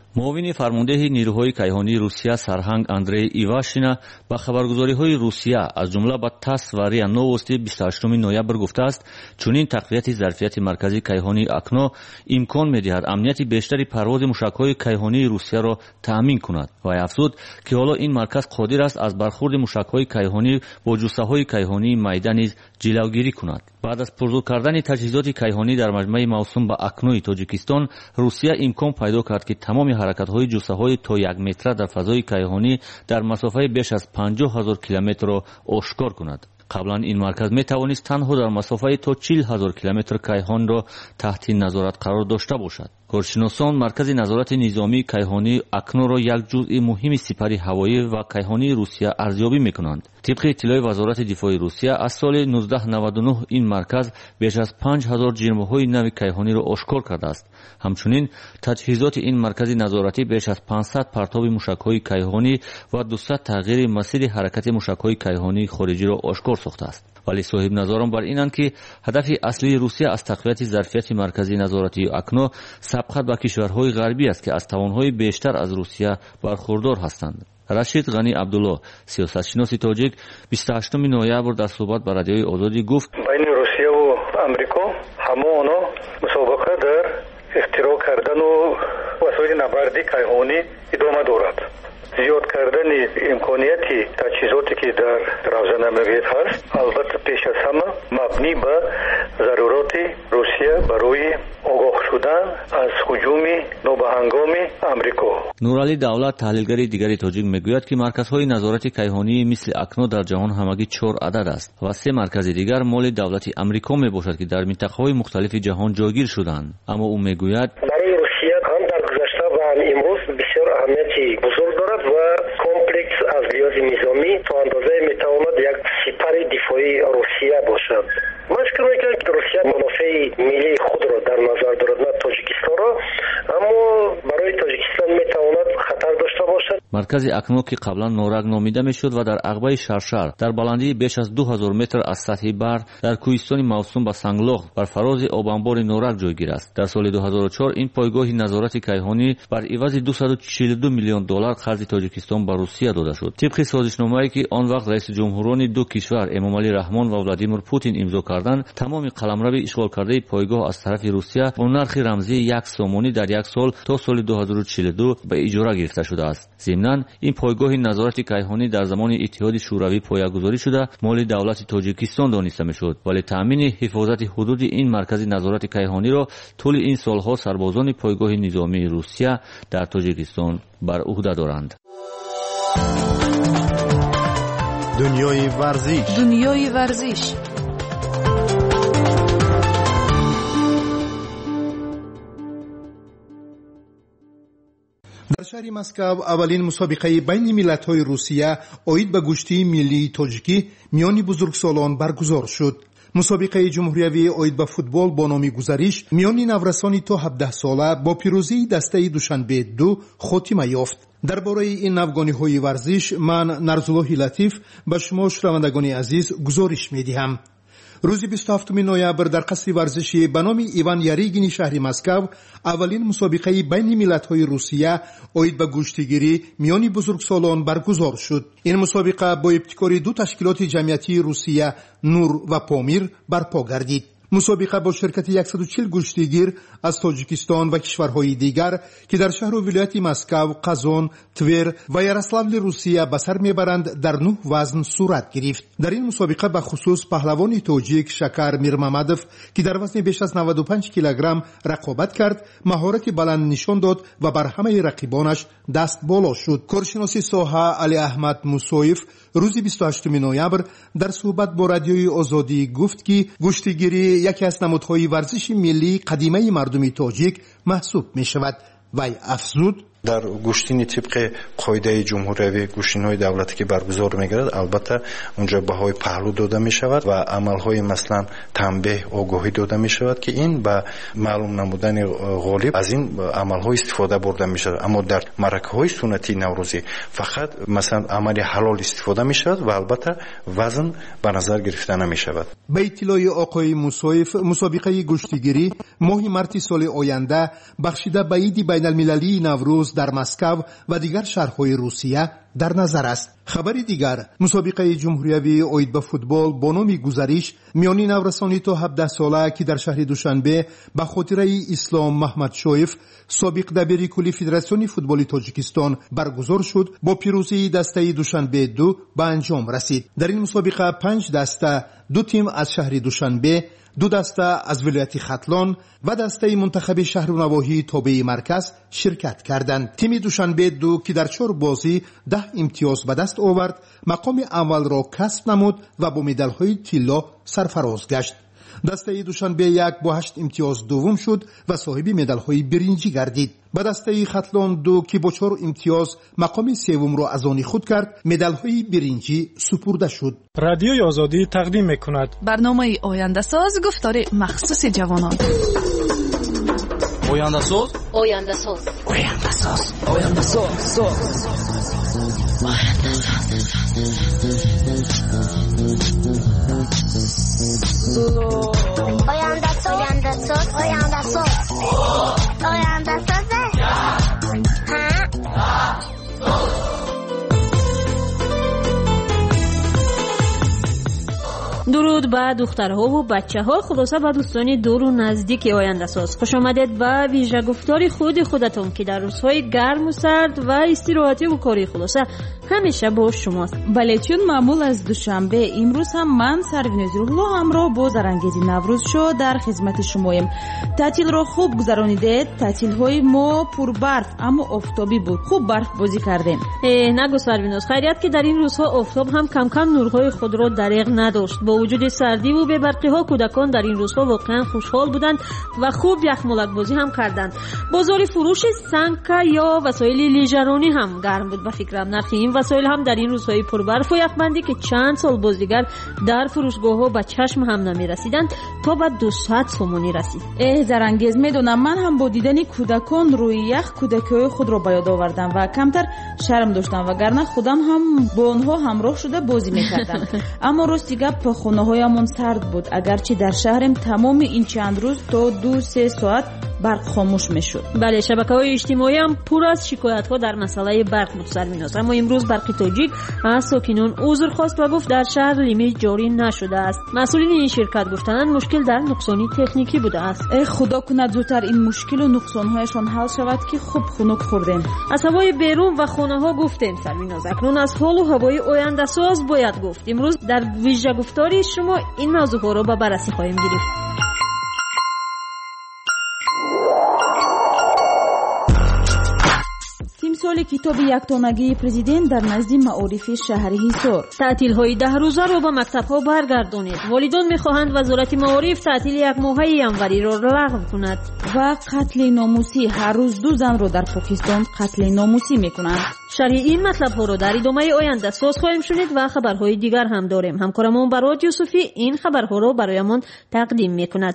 معاون فرمانده نیروهای کیهانی روسیه سرهنگ اندری ایواشینا با خبرگزاری‌های روسیه از جمله با تاس و ریا نووستی بیست و هشتم نوامبر گفته است چنین تقویت ظرفیت مرکزی کیهانی اکنو امکان می‌دهد امنیت بیشتری پرواز موشک‌های کیهانی روسیه را تأمین کند و افزود که حالا این مرکز قادر است از برخورد موشک‌های کیهانی با جثه‌های کیهانی میدان نیز جلوگیری کند. بعد از پرزور کردن تجهیزات کیهانی در مجمع موسوم به اکنوی تاجیکستان، روسیه امکان پیدا کرد که تمام حرکت‌های جثه‌های تا یک متر در فضای کیهانی در مسافه بیش از پنجاه هزار کیلومتر را آشکار کند. قبلا این مرکز می توانست تنها در مسافه تا چهل هزار کیلومتر کیهان را تحت نظارت قرار داشته باشد. کارشناسان مرکز نظارت نظامی کیهانی اکنو را یک جزء مهم سپر هوایی و کیهانی روسیه ارزیابی می‌کنند. طبق اطلاع وزارت دفاع روسیه از سال نوزده نود و نه این مرکز بیش از پنج هزار جرم‌های نو کیهانی را آشکار کرده است. همچنین تجهیزات این مرکز نظارتی بیش از پانصد پرتاب موشک‌های کیهانی و دویست تغییر مسیر حرکت موشک‌های کیهانی خارجی را آشکار ساخته است. ولی صاحب نظران بر اینند که هدف اصلی روسیه از تقویت ظرفیت مرکزی نظارتی اکنو سبقت به کشورهای غربی است که از توانهای بیشتر از روسیه برخوردار هستند. رشید غنی عبدالله سیاستشناس تاجیک بیست و هشتم نوامبر در صحبت با رادیوی آزادی گفت بین روسیه و آمریکا همه آنها مسابقه در اختراع کردن و وسایل نبردی کیهانی ادامه دارد. زیاد کردن امکانیتی تجهیزاتی که در روزه نموید هست البته پیش از همه مبنی به ضرورات روسیه برای آگاه شدن از هجوم نابهنگام آمریکا. نورعلی دولت تحلیلگر دیگری تاجیک میگوید که مرکزهای نظارت کیهانی مثل اکنو در جهان همگی چهار عدد است و سه مرکز دیگر مال دولت آمریکا میباشد که در منطقه‌های مختلف جهان جایگیر شدند. اما او میگوید برای روسیه هم در گذشته و هم امروز بسیار اهمیتی بزرگ دارد و کمپلکس از لحاظ نظامی تا اندازه میتواند یک سپر دفاعی روسیه باشد. من فکر میکنم که روسیه منافع ملی خود را در نظر دارد نه تاجیکستان را، اما برای تاجیکستان میتواند خطر داشته باشد. مرکز اکنو که قبلا نورگ نامیده میشد و در عقبه شرشر در بلندی بیش از دو هزار متر از سطح بر در کوهستان موسوم به سنگلاخ بر فراز آبانبار نورگ جایگیر است. در سال دو هزار و چهار این پایگاه نظارت کیهانی بر عوض دویست و چهل و دو میلیون دلار قرض تاجیکستان به روسیه داده شد. طبق سازشنامه‌ای که آن وقت رئیس جمهوران دو کشور امامعلی رحمان و ولادیمیر پوتین امضا کردند، تمام قلمرو اشغال کرده پایگاه از طرف روسیه با نرخ رمزی یک سومانی در یک سال تا سال دو هزار و چهل و دو به اجاره گرفته شده است. ضمناً این پایگاه نظارت کیهانی در زمان اتحاد شوروی پایه‌گذاری شده مال دولت تاجیکستان دانسته میشد، ولی تامین حفاظت حدود این مرکز نظارت کیهانی را طول این سالها سربازان پایگاه نظامی روسیه در تاجیکستان بر عهده دارند. دنیای ورزش دنیای ورزش در شهر مسکو اولین مسابقه بین ملت‌های روسیه اوید به گشتی ملی تاجیکی میان بزرگسالان برگزار شد. مسابقه جمهوریوی اوید به فوتبال با نام گذریش میان نورسانی تا هفده ساله با پیروزی دسته دوشنبه دو خاتمه یافت. درباره این نوگانی‌های ورزش من نرزالله لطیف به شما شنوندگان عزیز گزارش می‌دهم. روز بیست و هفتم نوامبر در قصر ورزشی به نام ایوان یاریگین شهر مسکو اولین مسابقه بین ملت‌های روسیه اوید به گشتیگیری میان بزرگسالان برگزار شد. این مسابقه با ابتکار دو تشکیلات جمعیتی روسیه نور و پامیر برپا گردید. مسابقه با شرکت صد و چهل گشتیگیر از تاجیکستان و کشورهای دیگر که در شهر و ولایت مسکو، قزان، تور و یاروسلاول روسیه به سر میبرند در نه وزن صورت گرفت. در این مسابقه به خصوص پهلوان تاجیک شکر میرممدوف که در وزن بیش از نود و پنج کیلوگرم رقابت کرد، مهارت بلند نشان داد و بر همه رقیبانش دست بالا شد. کارشناس ساحه علی احمد موسویف روز بیست و هشتم نوامبر در صحبت با رادیوی آزادی گفت که گشتیگیری یکی از نمادهای ورزش ملی قدیمی مردم تاجیک محسوب می شود. وی افزود در گشتین طبق قاعده جمهوری گشتین‌های دولتی که برگزار می‌گردد البته اونجا بهای پهلو داده می‌شود و عمل‌های مثلا تنبیه آگاهی داده می‌شود که این به معلوم نمودن غالب از این عمل‌ها استفاده برده می‌شود. اما در معرکه‌های سنتی نوروزی فقط مثلا عمل حلال استفاده می‌شود و البته وزن به نظر گرفته نمی‌شود. به اطلاع آقای موسویف مسابقه گشتیگیری ماه مارس سال آینده بخشیده به عید بین‌المللی نوروز امروز در مسکو و دیگر شهرهای روسیه در نظر است. خبری دیگر، مسابقه جمهوریوی اوید به فوتبال با نام گذریش میانی نورسانی تا هفده ساله که در شهر دوشنبه به خاطره اسلام محمد شویف سابق دبیر کلی فدراسیون فوتبال تاجیکستان برگزار شد، با پیروزی دسته دوشنبه دو به انجام رسید. در این مسابقه پنج دسته، دو تیم از شهر دوشنبه، دو دسته از ولایت ختلان و دسته منتخب شهر و نواحی تابع مرکز شرکت کردند. تیم دوشنبه دو که در چهار بازی ده امتیاز به دست آورد، مقام اول را کسب نمود و با مدال‌های طلا سرفراز گشت. دسته دوشنبه یک با هشت امتیاز دوم شد و صاحب مدال‌های برنجی گردید. به دسته ختلان دو که با چهار امتیاز مقام سوم را از آن خود کرد، مدال‌های برنجی سپرده شد. رادیوی آزادی تقدیم می‌کند برنامه آینده ساز، گفتار مخصوص جوانان. آینده ساز آینده ساز آینده ساز آینده ساز آینده ساز آینده ساز آینده ساز آینده ساز درود به دخترها و بچه ها، خلاصه به دوستان دور و نزدیک آینده ساز. خوش آمدید به ویژه گفتار خود خودتون که در روزهای گرم و سرد و استراحتی و کاری خلاصه همیشه با شماست. بله، چون معمول از دوشنبه امروز هم من سرویناز روحلو همراه با زرانگیزی نوروز شو در خدمت شمایم. تعطیل رو خوب گذرانیدید؟ تعطیل های ما پر برف اما آفتابی بود. خوب برف بازی کردیم. نگو سرویناز، خیریت که در این روزها آفتاب هم کم کم نورهای خود را دریغ نداشت. با وجود سردی و بی‌برقی ها کودکان در این روزها واقعا خوشحال بودند و خوب یخمالک بازی هم کردند. بازار فروش سنگا یا وسایل لیژرانی هم گرم بود. به فکرم نرخ این وسایل هم در این روزهای پربرف و یخبندی که چند سال بازیگر در فروشگاه ها به چشم هم نمی رسیدند تا به دویست سومانی رسید. اه زرانگیز، میدونم من هم با دیدن کودکان روی یخ کودکی خود را به یاد آوردم و کمتر شرم داشتم، وگرنه خودم هم با آنها همراه شده بازی میکردم. اما راستی گپ خونه هایمون سرد بود، اگرچه در شهرم تمام این چند روز تا دو سه ساعت برق خاموش میشد. بله، شبکه‌های اجتماعی هم پر از شکایت‌ها در مسئله برق بود سرمیناز. اما امروز برق تاجیک از ساکنان عذر خواست و گفت در شهر لیمیت جاری نشده است. مسئولین این شرکت گفتند مشکل در نقصانی تکنیکی بوده است. ای خدا کند زودتر این مشکل و نقصان‌هایشان حل شود که خوب خنک خوردیم. از هوای بیرون و خانه‌ها گفتیم سرمیناز. اکنون از حال و هوای آینده ساز باید گفت. امروز در ویژه گفتاری شما این موضوع‌ها را به بررسی خواهیم گرفت. تمثال کتاب یکتانگی پرزیدنت در نزد معارف شهر حصار. تعطیل‌های ده روزه را به مکتب‌ها برگردانید. والدان می‌خواهند وزارت معارف تعطیل یک ماهه ینوری را لغو کند. و قتل ناموسی، هر روز دو زن را در پاکستان قتل ناموسی می‌کنند. شرح این مطلب‌ها را در ادامه آینده ساز خواهیم شنید و خبرهای دیگر هم داریم. همکارمان برات یوسفی این خبرها را برایمان تقدیم می‌کند.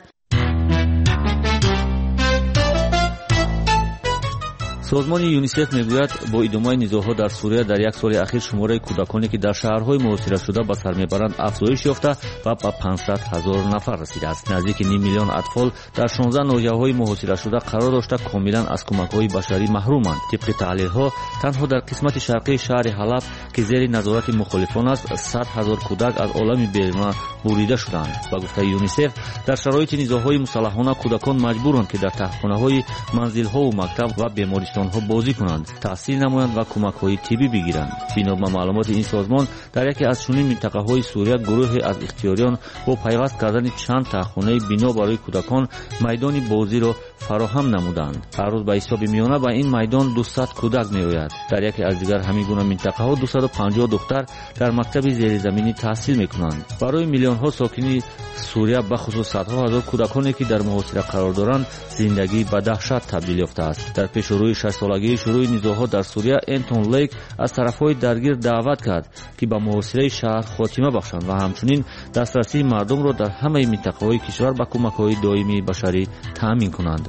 سازمان یونیسف میگوید با ادامه نزاع‌ها در سوریه در یک سال اخیر شماره کودکانی که در شهرهای محاصره شده به سر میبرند افزایش یافته و به پانصد هزار نفر رسیده است. نزدیک نیم میلیون اطفال در شانزده ناحیه‌های محاصره شده قرار داشته کاملا از کمک‌های بشری محرومند. طبق تحلیل‌ها تنها در قسمت شرقی شهر حلب که زیر نظارت مخالفان است صد هزار کودک از عالم بیرون بریده شدند. با گفته یونیسف در شرایط نزاع‌های مسلحانه کودکان مجبورند که در تختخانه‌های منزل‌ها و مکتب و بیمارستان‌ها بازی کنند، تحصیل نمایند و کمک‌های طبی بگیرند. بنا به معلومات این سازمان در یکی از چنین منطقه‌های سوریه گروهی از اختیاریان با پیوست کردن چند تختخانه بنا برای کودکان میدان بازی را فراهم نمودند. هر روز به حساب میانه به این میدان دویست کودک میآید. در یکی از دیگر همین گونه منطقه‌ها دویست و پنجاه دختر در مکتب زیرزمینی تحصیل می‌کنند. برای میلیون‌ها ساکنین سوریه به خصوص صدها هزار کودکانی که در محاصره قرار دارند زندگی به دهشت تبدیل یافته است. در پیش روی شش سالگی شروع نزاع‌ها در سوریه انتون لیک از طرف‌های درگیر دعوت کرد که به محاصره شهر خاتمه بخشند و همچنین دسترسی مردم را در همه منطقه‌های کشور به کمک‌های دائمی بشری تامین کنند.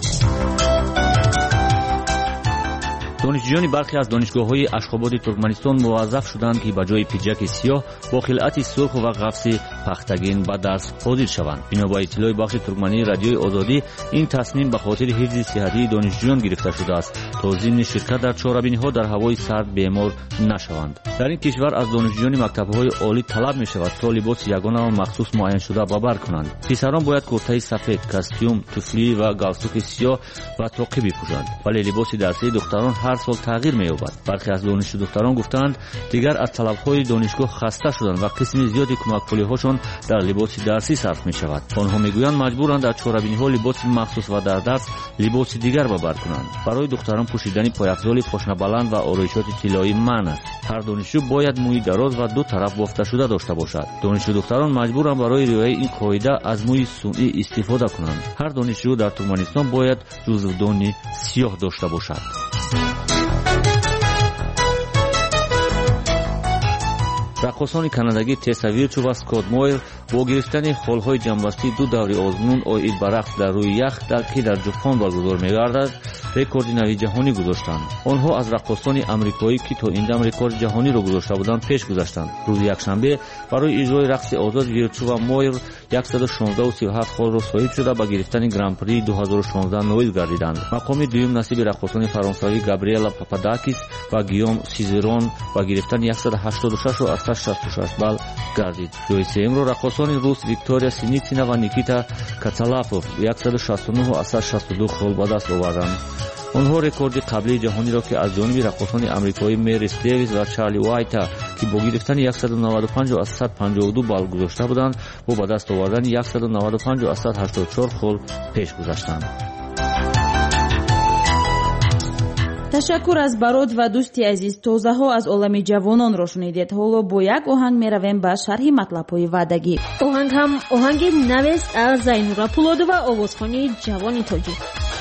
دانشجویان برخی از دانشگاه‌های اشخاباد ترکمنستان موظف شدند که به جای پیجک سیاه با خلعت سرخ و قفس пахтагин ба дарс ҳозир шаванд. бино ба иттилои бахши туркмании радиои озодӣ, ин тасмим ба хотири ҳифзи сиҳатии донишҷӯён гирифта шудааст, то зимни ширкат дар чорабиниҳо дар ҳавои сард бемор нашаванд. дар ин кишвар аз донишҷӯёни мактабҳои олӣ талаб мешавад то либоси ягона ва махсус муайяншуда ба бар кунанд. писарон бояд куртаи сафед, костюм, туфлӣ ва галстуки сиёҳ ва тоқӣ бипӯшанд, вале либоси дарсии духтарон ҳар сол тағйир меёбад. бархе аз донишҷӯ духтарон гуфтаанд, дигар аз талабҳои донишгоҳ хаста шуданд ва қисми зиёди кӯмакпулиҳошон дар либоси дарсӣ сарф мешавад. онҳо мегӯянд маҷбуранд дар чорабиниҳо либоси махсус ва дар дарс либоси дигар ба бар кунанд. барои духтарон пӯшидани пояфзоли пошнабаланд ва ороишоти тиллоӣ манъ аст. ҳар донишҷӯ бояд мӯи дароз ва ду тараф бофташуда дошта бошад. донишҷӯ духтарон маҷбуранд барои риояи ин қоида аз мӯи сунъӣ истифода кунанд. ҳар донишҷӯ дар туркманистон бояд ҷузвдони сиёҳ дошта бошад. раққосони канадагӣ Тесса Вирчу ва Скотт Мойер бо гирифтани холҳои ҷамъбастии ду даври озмун оид ба рақс дар рӯи ях ки дар Ҷупон баргузор мегардад, рекорди нави ҷаҳонӣ гузоштанд. онҳо аз раққосони амрикоӣ ки то ин дам рекорди ҷаҳониро гузошта буданд пеш гузаштанд. рӯзи якшанбе барои иҷрои рақси озод Вирчу ва Мойер сад и шонздаҳ сию ҳафт холро соҳиб шуда ба гирифтани гран-прии ду ҳазору шонздаҳ ноил гардиданд. мақоми дуюм насиби раққосони фаронсавӣ Габриэла Пападакис ва Гийом Сизерон ба гирифтани сад и ҳаштоду шашу аз сад шасту шаш балл гардид. ҷои сеюмро раққосони рус Виктория Синицина ва Никита Кацалапов сад и шасту нӯҳ аз сад и шасту ду хол ба даст оварданд. онҳо рекорди қаблии ҷаҳониро ки аз ҷониби раққосони амрикоӣ Мэрис Дэвис ва Чарли Уайта ки бо гирифтани сад и наваду панҷ аз сад и панҷоҳу ду балл гузошта буданд, бо ба даст овардани сад и наваду панҷ аз сад и ҳаштоду чор хол пеш гузаштанд. ташаккур аз барод ва дӯсти азиз. тозаҳо аз олами ҷавононро шунидед. ҳоло бо як оҳанг меравем ба шарҳи матлабҳои ваъдагӣ. оҳанг ҳам оҳанги навест аз Зайнура Пулодова, овозхони ҷавони тоҷик.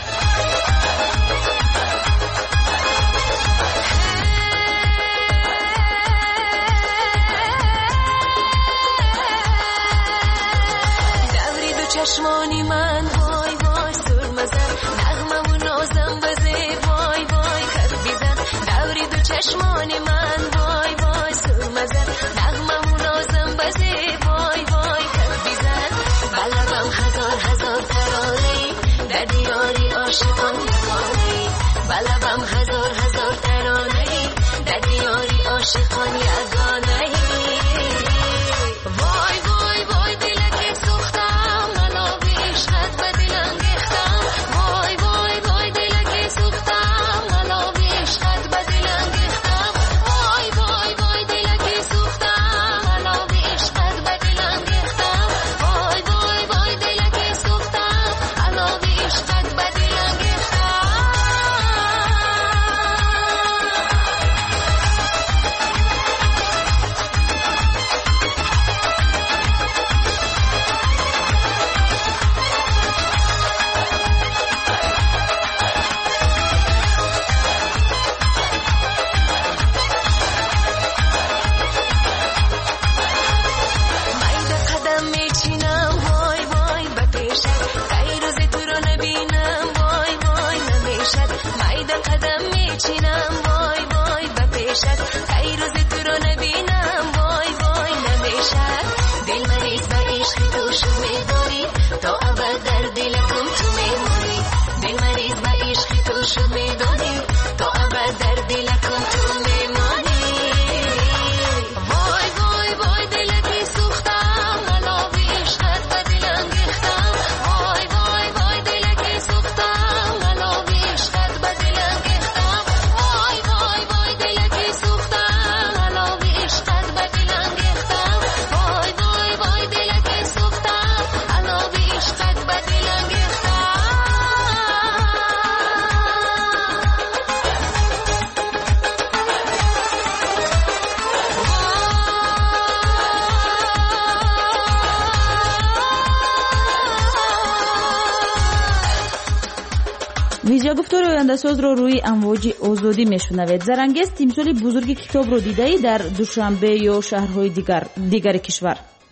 چشمانی من وای وای سرمزن نغمم و نازم بزه وای وای خط بیزن دوری دو چشمانی من وای وای سرمزن نغمم و نازم بزه وای وای خط بیزن بلبم هزار هزار ترانه در دیاری عاشقان یگانه بلبم هزار هزار ترانه در دیاری عاشقان یگانه وای وای وای دلک سوختم визиогуфтори ояндасозро рӯи амвоҷи озодӣ мешунавед. зарангез тимсоли бузурги китобро дидаӣ дар душанбе ё шаҳрҳои дигар дигари кишвар?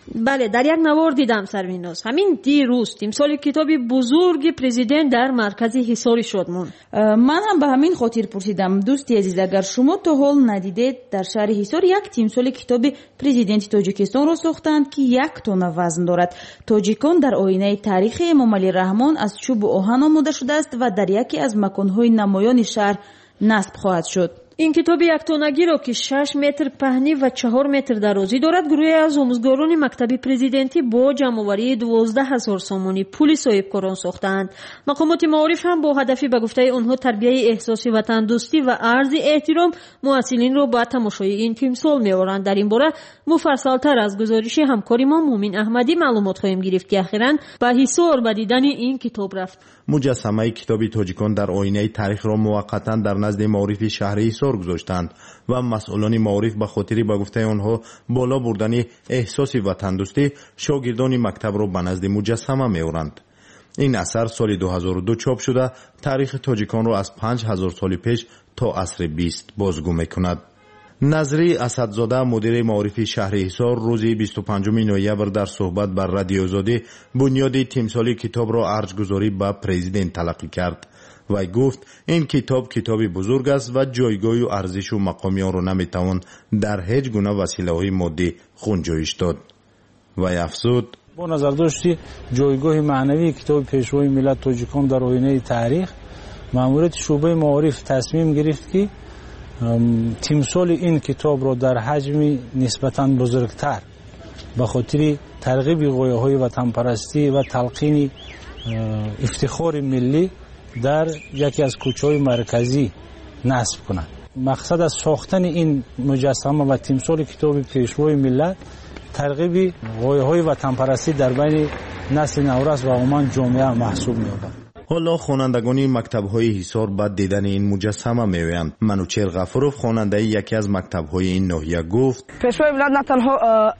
بله، در یک نوار دیدم سرویناز، همین دیروز تیمسال کتابی بزرگ پرزیدنت در مرکز حصاری شد. من من هم به همین خاطر پرسیدم. دوستی عزیز، اگر شما تا حال ندیدید، در شهر حصار یک تیمسال کتاب پرزیدنت تاجیکستان را ساختند که یک تن وزن دارد. تاجیکان در آینه تاریخ امام علی رحمان از چوب و آهن آماده شده است و در یکی از مکانهای نمایان شهر نصب خواهد شد. این کتاب یک تونگی را که شش متر پهنی و چهار متر درازی دارد، گروهی از آموزگاران مکتب پرزیدنتی با جمع‌آوری دوازده هزار سامانی پول صاحبکاران ساختند. مقامات معارف هم با هدفی به گفته آنها تربیت احساسی وطن دوستی و عرض احترام محصلین را به تماشای این تیمسال می‌آورند. در این باره مفصل‌تر از گزارش همکاری ما مومن احمدی معلومات خواهیم گرفت که اخیراً به حصار به دیدن این کتاب رفت. مجسمه کتاب تاجیکان در آینه تاریخ را موقتا در نزد معارف شهر حصار گذاشتند و مسئولان معارف به خاطر به گفته آنها بالا بردن احساس وطن دوستی شاگردان مکتب را به نزد مجسمه می‌آورند. این اثر سال دو هزار و دو چاپ شده تاریخ تاجیکان را از پنج هزار سال پیش تا عصر بیست بازگو می‌کند. نظری اسدزاده مدیر معارف شهر حصار روز بیست و پنجم نوامبر در صحبت بر رادیو آزادی بنیاد تیمسال کتاب را ارجگذاری به پرزیدنت تلقی کرد و گفت این کتاب کتابی بزرگ است و جایگاه و ارزش و مقام آن را نمیتوان در هیچ گونه وسیله‌های مادی خونجویش داد. و افزود با نظر داشتی جایگاه معنوی کتاب پیشوای ملت تاجیکان در آینه تاریخ، ماموریت شعبه معارف تصمیم گرفت که تیمسال این کتاب را در حجم نسبتاً بزرگتر به خاطر ترغیب غایه‌های وطن پرستی و تلقین افتخار ملی در یکی از کوچه‌های مرکزی نصب کنند. مقصد از ساختن این مجسمه و تیمسال کتاب پیشوای ملت ترغیب غایه‌های وطن پرستی در بین نسل نورس و عموما جامعه محسوب می‌یابد. حالا خوانندگان مکتب‌های حصار بعد دیدن این مجسمه می‌آیند. منوچهر غفورов خواننده یکی از مکتب‌های این ناحیه گفت: پیشوای ملت نه تنها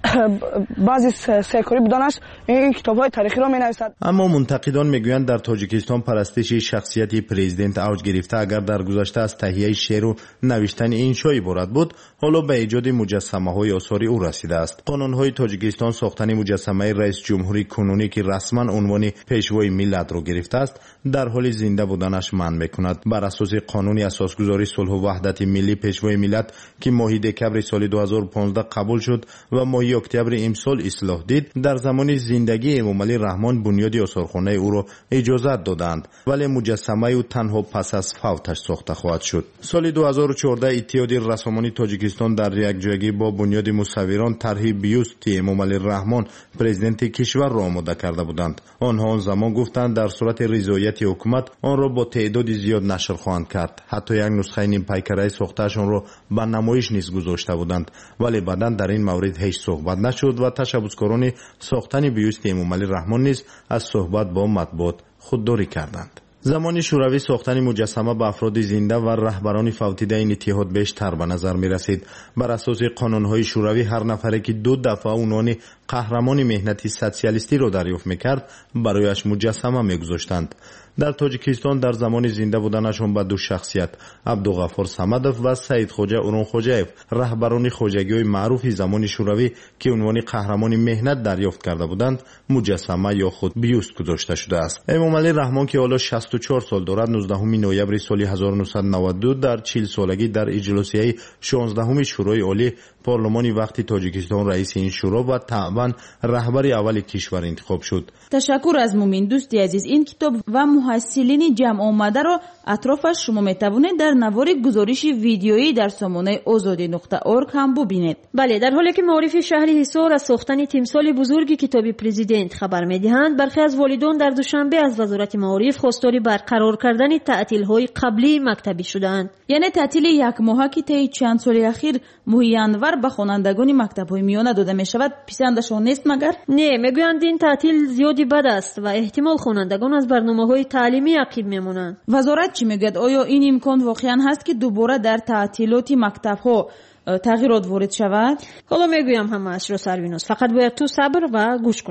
بعضی سیکاری بودنش این کتاب‌های تاریخی را می‌نویسد. اما منتقدان می‌گویند در تاجیکستان پرستش شخصیت پرزیدنت اوج گرفته. اگر در گذشته از تهیه شعر و نوشتن انشا عبارت بود، حالا به ایجاد مجسمه‌های آثاری او رسیده است. قانون‌های تاجیکستان ساختن مجسمه رئیس جمهوری کنونی که رسما عنوان پیشوای ملت را گرفته است در حال زنده بودنش منع می‌کند. بر اساس قانون اساسگذاری صلح و وحدت ملی، پیشوای ملت که ماه دکبر سال دو هزار و پانزده قبول شد و ماه اکتبر امسال اصلاح دید، در زمان زندگی امام علی رحمان بنیاد آثارخانه او را اجازت دادند، ولی مجسمه او تنها پس از فوتش ساخته خواهد شد. سال دو هزار و چهارده اتحاد رسامانی تاجیکستان در یکجایی با بنیاد مصوران طرح بیوست امام علی رحمان پرزیدنت کشور را آماده کرده بودند. آنها آن زمان گفتند در صورت رضایت حکومت آن را با تعداد زیاد نشر خواهند کرد. حتی یک نسخه نیم پیکره ساخته‌شان را به نمایش نیز گذاشته بودند، ولی بعدا در این مورد هیچ صحبت نشد و تشبثکاران ساختن بیوست امام علی رحمان نیز از صحبت با مطبوعات خودداری کردند. زمان شوروی ساختن مجسمه به افراد زنده و رهبران فوتیده این اتحاد بیشتر به نظر می رسید. بر اساس قانون‌های شوروی هر نفری که دو دفعه عنوان قهرمان مهنتی سوسیالیستی را دریافت می‌کرد برایش مجسمه می‌گذاشتند. در تاجیکستان در زمان زنده بودنشان به دو شخصیت، عبدالغفار صمدov و سعید خوجه اورونخوجایف، رهبران خوجگی‌های معروف زمان شوروی که عنوان قهرمان مهنت دریافت کرده بودند، مجسمه یا خود بیوست گذاشته شده است. امام علی رحمان که حالا شصت و چهار سال دارد، نوزدهم نوامبر سال هزار و نهصد و نود و دو در چهل سالگی در اجلاسیه شانزدهم شورای عالی پارلمانی وقتی تاجیکستان رئیس این شورا و طبعا رهبر اول کشور انتخاب شد. تشکر از مومن. دوستی عزیز، این کتاب و محصلین جمع آمده را اطرافش شما میتوانید در نوار گزارش ویدیویی در سامانه آزادی نقطه اورگ هم ببینید. بله، در حالی که معارف شهر حصار از ساختن تیمسال بزرگ کتاب پرزیدنت خبر میدهند، برخی از والدان در دوشنبه از وزارت معارف خواستار برقرار کردن تعطیل‌های قبلی مکتبی شدند. یعنی تعطیل یک ماهه که طی چند سال اخیر ماه انور به خوانندگان مکتب‌های میانه داده می‌شود پسندشان نیست مگر؟ نه، میگویند این تعطیل زیادی بد است و احتمال خوانندگان از برنامه‌های تعلیمی عقب میمونند. وزارت چی میگوید؟ آیا این امکان واقعا هست که دوباره در تعطیلات مکتب‌ها تغییرات وارد شود؟ حالا میگویم همه اش را سرویناز، فقط باید تو صبر و گوش کنیم.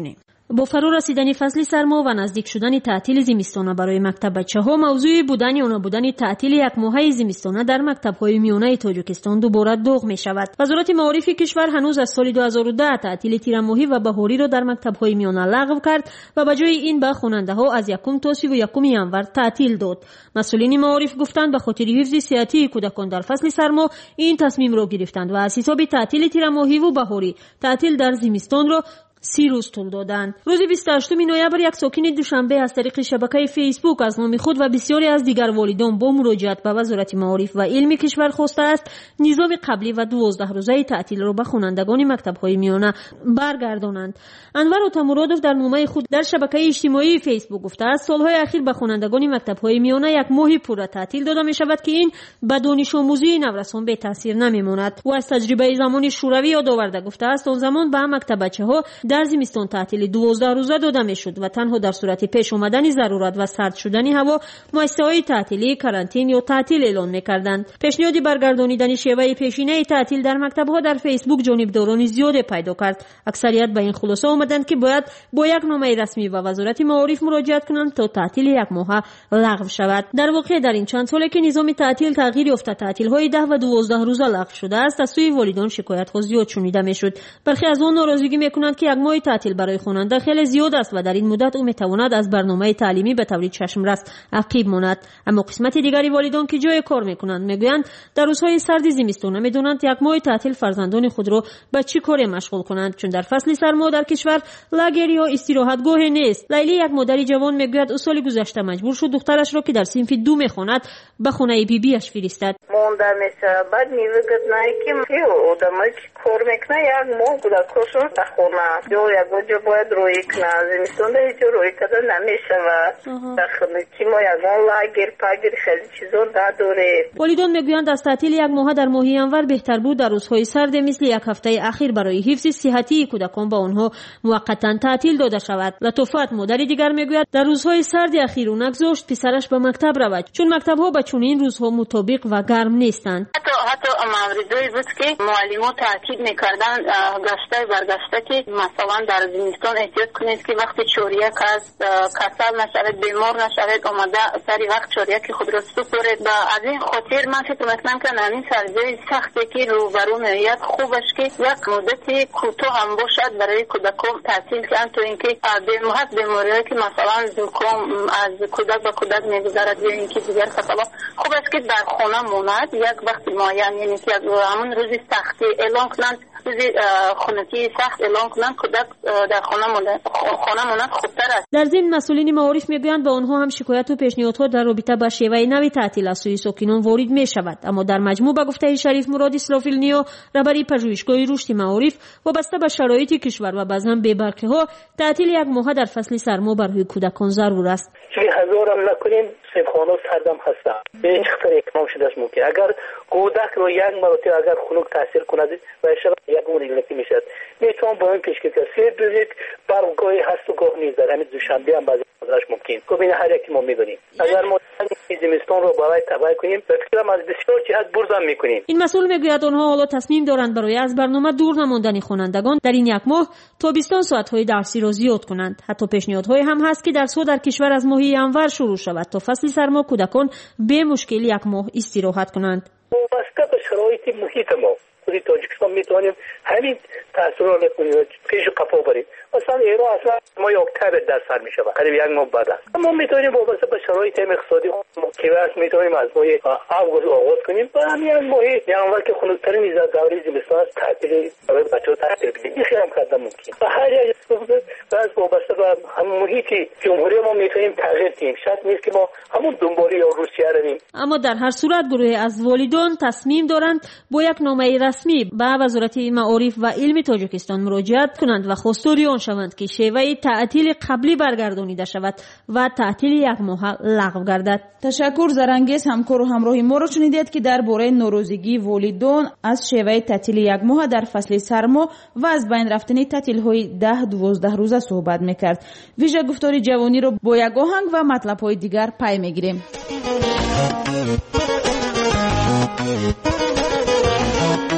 با فرو رسیدن فصل سرما و نزدیک شدن تعطیل زمستانه برای مکتب بچه‌ها، موضوع بودن یا نبودن تعطیل یک ماهه زمستانه در مکتب‌های میانه تاجیکستان دوباره داغ می‌شود. وزارت معارف کشور هنوز از سال دو هزار و ده تعطیل تیر ماهی و بهاری را در مکتب‌های میانه لغو کرد و به جای این به خواننده‌ها از یکم تا سی و یکم ژانویه تعطیل داد. مسئولین معارف گفتند به خاطر حفظ صحتی کودکان در فصل سرما این تصمیم را گرفتند و از حساب تعطیل تیر ماهی و بهاری تعطیل در زمستان را سی روز طول دادند. روز بیست و هشتم نوامبر یک ساکن دوشنبه از طریق شبکه فیسبوک از نام خود و بسیاری از دیگر والدان با مراجعت به وزارت معارف و علم کشور خواسته است نظام قبلی و دوازده روزه تعطیل را به خوانندگان مکتب‌های میانه برگردانند. انور اوتامورادوف در نامه خود در شبکه اجتماعی فیسبوک گفته است سالهای اخیر به خوانندگان مکتب‌های میانه یک ماه پوره تعطیل داده می شود که این به دانش آموزی نورسان به تاثیر نمیماند. و از تجربه زمان شوروی یاد آورده گفته است آن زمان به مکتب بچه‌ها در زمستان تعطیل دوازده روزه داده میشد و تنها در صورت پیش آمدن ضرورت و سرد شدن هوا مؤسسه‌های تعطیلی کرانتین یا تعطیل اعلان می‌کردند. پیشنهاد برگردانیدن شیوه پیشینه تعطیل در مکتب‌ها در فیسبوک جانبداران زیاد پیدا کرد. اکثریت به این خلاصه آمدند که باید با یک نامه رسمی و وزارت معارف مراجعت کنند تا تعطیل یک ماه لغو شود. در واقع در این چند ساله که نظام تعطیل تغییر یافته، تعطیل‌های ده و دوازده روزه لغو شده است. از سوی والدان شکایت‌ها زیاد شنیده می‌شد. برخی از آن ناراضگی می‌کنند که یک ماه تعطیل برای خواننده خیلی زیاد است و در این مدت او میتواند از برنامه تعلیمی به طور چشمرس عقب ماند. اما قسمت دیگری والدان که جای کار میکنند میگویند در روزهای سرد زمستانه میدونند یک ماه تعطیل فرزندان خود را به چی کاری مشغول کنند، چون در فصل سرما در کشور لاگر یا استراحتگاه نیست. لیلی یک مادر جوان میگوید او سال گذشته مجبور شد دخترش را که در صنف دو میخواند به خانه بی بیش فرستد. مونده میشه بعد میگوید نه که آدمایی که کار میکنه یک ماه کودکاشون در خونه یا یک جا باید روی کنه. زمستان در اینجا روی کردن نمیشه و داخل که ما یکان لاگر پاگر خیلی چیزا نداره. والدان میگویند از تعطیل یک ماه در ماه ژانویه بهتر بود در روزهای سرد مثل یک هفته اخیر برای حفظ صحتی کودکان با آنها موقتا تعطیل داده شود. لطفت مادر دیگر میگوید در روزهای سرد اخیر او نگذاشت پسرش به مکتب رود چون مکتب‌ها به چنین روزها مطابق و گرم نیستند. حتی حتی موردی بود که معلم‌ها تاکید می‌کردند گشته برگشته که مثلا در زمستان احتیاط کنید که وقتی چوریک از کسل نشود، بیمار نشود، آمده سری وقت چوریک خود را سپرید. و از این خاطر من فکر میکنم که همین سرجای سختی که روبرو میاد خوبش که یک مدت کوتاه هم باشد برای کودکان تعطیل کنند تا اینکه بیمار بیماریایی که مثلا زکام از کودک به کودک میگذرد یا اینکه دیگر کسلا خوب است که در خانه ماند یک وقت معین، یعنی که همون روزی سختی اعلان کنند، روزی خونگی سخت اعلان کنند کودک در خانه ماند خانه ماند خوبتر است. در ضمن مسئولین معارف میگویند به آنها هم شکایت و پیشنهادها در رابطه با شیوه نوی تعطیل از سوی ساکنان وارد می شود. اما در مجموع به گفته شریف مراد اسرافیلنیو رهبر پژوهشگاه رشد معارف وابسته به شرایط کشور و بعضا بی‌برکی‌ها تعطیل یک ماه در فصل سرما برای کودکان ضرور است. چه هزارم نکنیم صبحانه سردم هستم به هیچ خطر اکمام شده است ممکن اگر کودک رو یک مرتبه اگر خنک تاثیر کند و شب یک اون ریلتی میشد میتونم با این پیشکش کنم سه دوزیک برگاهی هست و گاه نیست در همین دوشنبه هم بعضی ازش ممکن ببین هر یکی ما میدونیم اگر ما زمستان رو برای تبعی کنیم فکرم از بسیار جهت برزم میکنیم. این مسئول میگوید آنها حالا تصمیم دارند برای از برنامه دور نماندن خوانندگان در این یک ماه تابستان ساعت‌های درسی را زیاد کنند. حتی پیشنهادهای هم هست که درس‌ها در کشور از ماه ژانویه شروع شود تا فصل سرما کودکان به مشکل یک ماه استراحت کنند. وابسته به شرایط محیط ما خودی تاجیکستان میتونیم همین تاثیر را نکنیم پیش قپا بریم. مثلا ایران اصلا ما اکتبر در سر میشه قریب یک ماه بعد است. ما میتونیم وابسته به شرایط اقتصادی که واسه میتونیم از ماه آغوز آغاز کنیم و همین ماه ژانویه که خنک‌ترین از دوره زمستان است تعطیل برای بچه‌ها تعطیل بدیم. این خیلی هم کردن ممکن. و هر یک باز وابسته به همون محیط جمهوری ما میتونیم تغییر بدیم. شاید نیست که ما همون دنباله یا روسیه رویم. اما در هر صورت گروه از والدان تصمیم دارند با یک نامه رسمی به وزارت معارف و علم تاجیکستان مراجعت کنند و خواستاری آن شوند که شیوه تعطیل قبلی برگردانیده شود و تعطیل یک ماه لغو گردد. تشکر زرنگیز همکار و همراهی ما را شنیدید که درباره ناراضگی والدان از شیوه تعطیل یک ماه در فصل سرما و از بین رفتن تعطیل‌های ده دوازده روزه صحبت می‌کرد. ویژه گفتاری جوانی را با یک آهنگ و مطلب‌های دیگر پی می‌گیریم.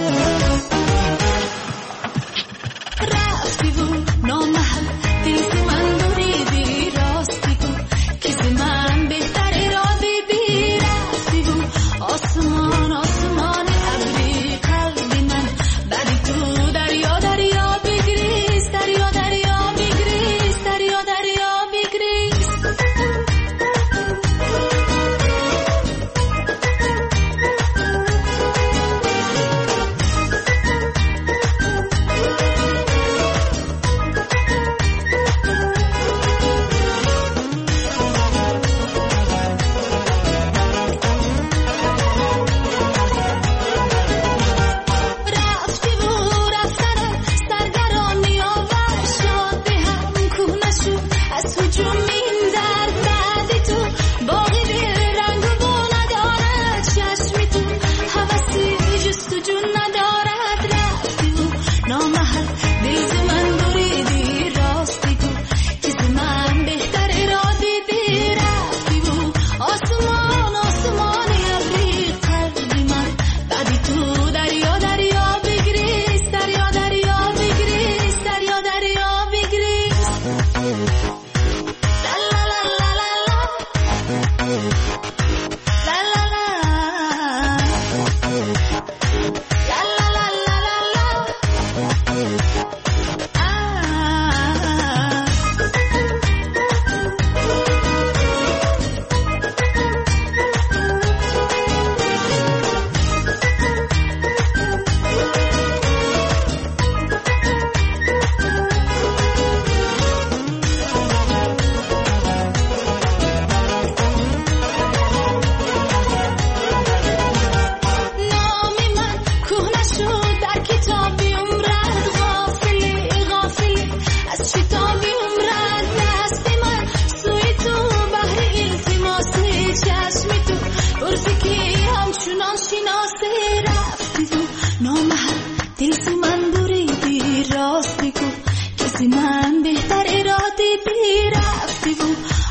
رفتی و نامحل دیسی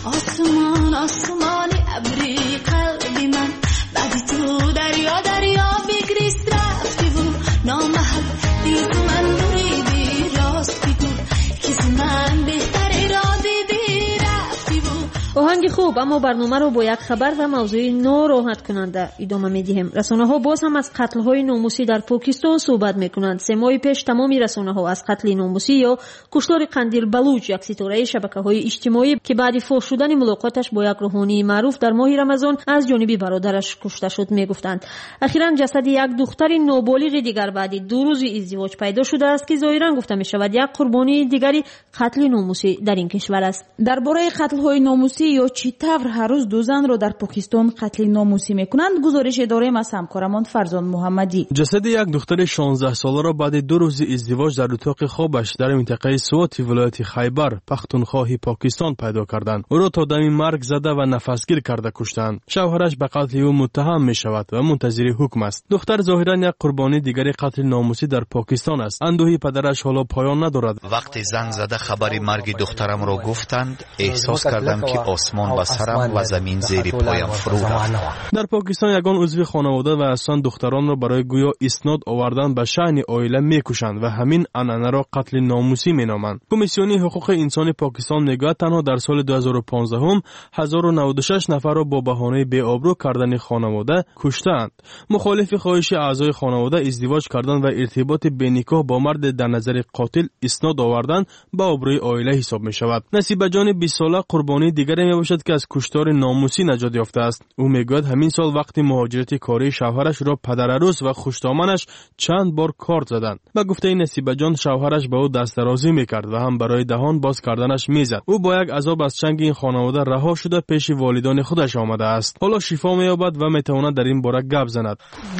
آسمان آسمانی ابری قلبی من بعدی تو دریا دریا بگریست رفتی بود نامحل دیز من بریدی راستی بود کسی من بهتری را دیدی رفتی بود. آهنگ خوب، اما برنامه رو با یک خبر و موضوع ناراحت کننده ادامه میدیم. رسانه ها باز هم از قتل های ناموسی در پاکستان صحبت میکنند. سه ماه پیش تمامی رسانه ها از قتل ناموسی یا کشتار قندیل بلوچ، یک ستاره شبکه های اجتماعی که بعد فاش شدن ملاقاتش با یک روحانی معروف در ماه رمضان از جانب برادرش کشته شد میگفتند. اخیرا جسد یک دختر نابالغ دیگر بعد دو روز ازدواج پیدا شده است که ظاهرا گفته می شود یک قربانی دیگری قتل ناموسی در این کشور است. درباره قتل های ناموسی یا چی طور هر روز دو زن را در پاکستان قتل ناموسی میکنند گزارش داریم از همکارمان فرزان محمدی. جسد یک دختر شانزده ساله را بعد دو روز ازدواج در اتاق خوابش در منطقه سوات ولایت خیبر پختونخوا پاکستان پیدا کردند. او را تا دم مرگ زده و نفسگیر کرده کشتند. شوهرش به قتل او متهم می شود و منتظر حکم است. دختر ظاهرا یک قربانی دیگری قتل ناموسی در پاکستان است. اندوهی پدرش حالا پایان ندارد. وقتی زنگ زده خبر مرگ دخترم را گفتند احساس کردم که آسمان به سرم و زمین زیر پایم فرو رفت. در پاکستان یگان عضو خانواده و اصلا دختران را برای گویا اسناد آوردن به شأن عائله میکشند و همین عنعنه را قتل ناموسی مینامند. کمیسیون حقوق انسان پاکستان میگوید تنها در سال دو هزار و پانزده هم هزار و نود و شش نفر را با بهانه بی‌آبرو کردن خانواده کشتند. مخالف خواهش اعضای خانواده ازدواج کردن و ارتباط بینیکاه با مرد در نظر قاتل اسناد آوردن به آبروی عائله حساب می شود. نصیب جان بیست ساله قربانی دیگری می باشد که از کشتار ناموسی نجات یافته است. او میگوید همین سال وقتی مهاجرت کاری شوهرش را پدر عروس و خوشدامنش چند بار کارت زدند. به گفته نصیب جان شوهرش به او دست درازی میکرد و هم برای دهان باز کردنش میزد. او با یک عذاب از چنگ این خانواده رها شده پیش والدان خودش آمده است. حالا شفا مییابد و میتواند در این باره گپ زند.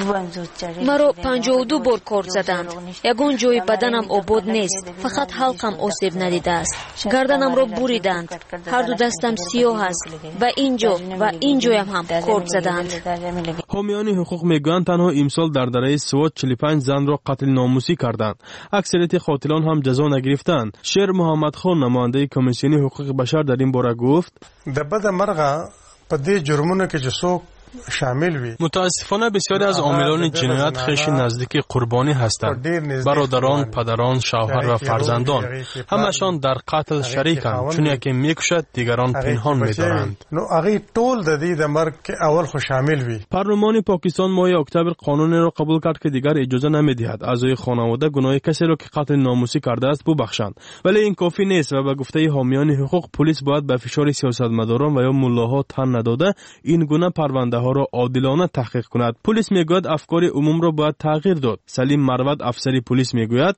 مرا پنجاه و دو بار کارت زدند. یگان جای بدنم آباد نیست، فقط حلقم آسیب ندیده است. گردنم را بریدند. هر دو دستم سیاه است و اینجا و اینجایم هم کارت زدند. حامیان حقوق میگویند تنها امسال در دره سوات چهل و پنج زن را قتل ناموسی کردند. اکثریت قاتلان هم جزا نگرفتند. شیر محمد خان نماینده کمیسیون حقوق بشر در این باره گفت: د بد مرغه په دې جرمونو کې چې څوک شامل وی. متاسفانه بسیاری از عاملان جنایت خویش نزدیک قربانی هستند. برادران، پدران، شوهر و فرزندان همشان در قتل شریکند، چون یکی میکشد دیگران پنهان می‌دارند. نو هغه ټول د دې د مرګ کې اول خو شامل وی. پارلمان پاکستان ماه اکتبر قانونی را قبول کرد که دیگر اجازه نمی‌دهد اعضای خانواده گناه کسی را که قتل ناموسی کرده است ببخشند. ولی این کافی نیست و به گفته حامیان حقوق پلیس باید به فشار سیاستمداران و یا ملاها تن نداده این گونه پرونده ها را عادلانه تحقیق کند. پلیس میگوید افکار عموم را باید تغییر داد. سلیم مروت افسری پلیس میگوید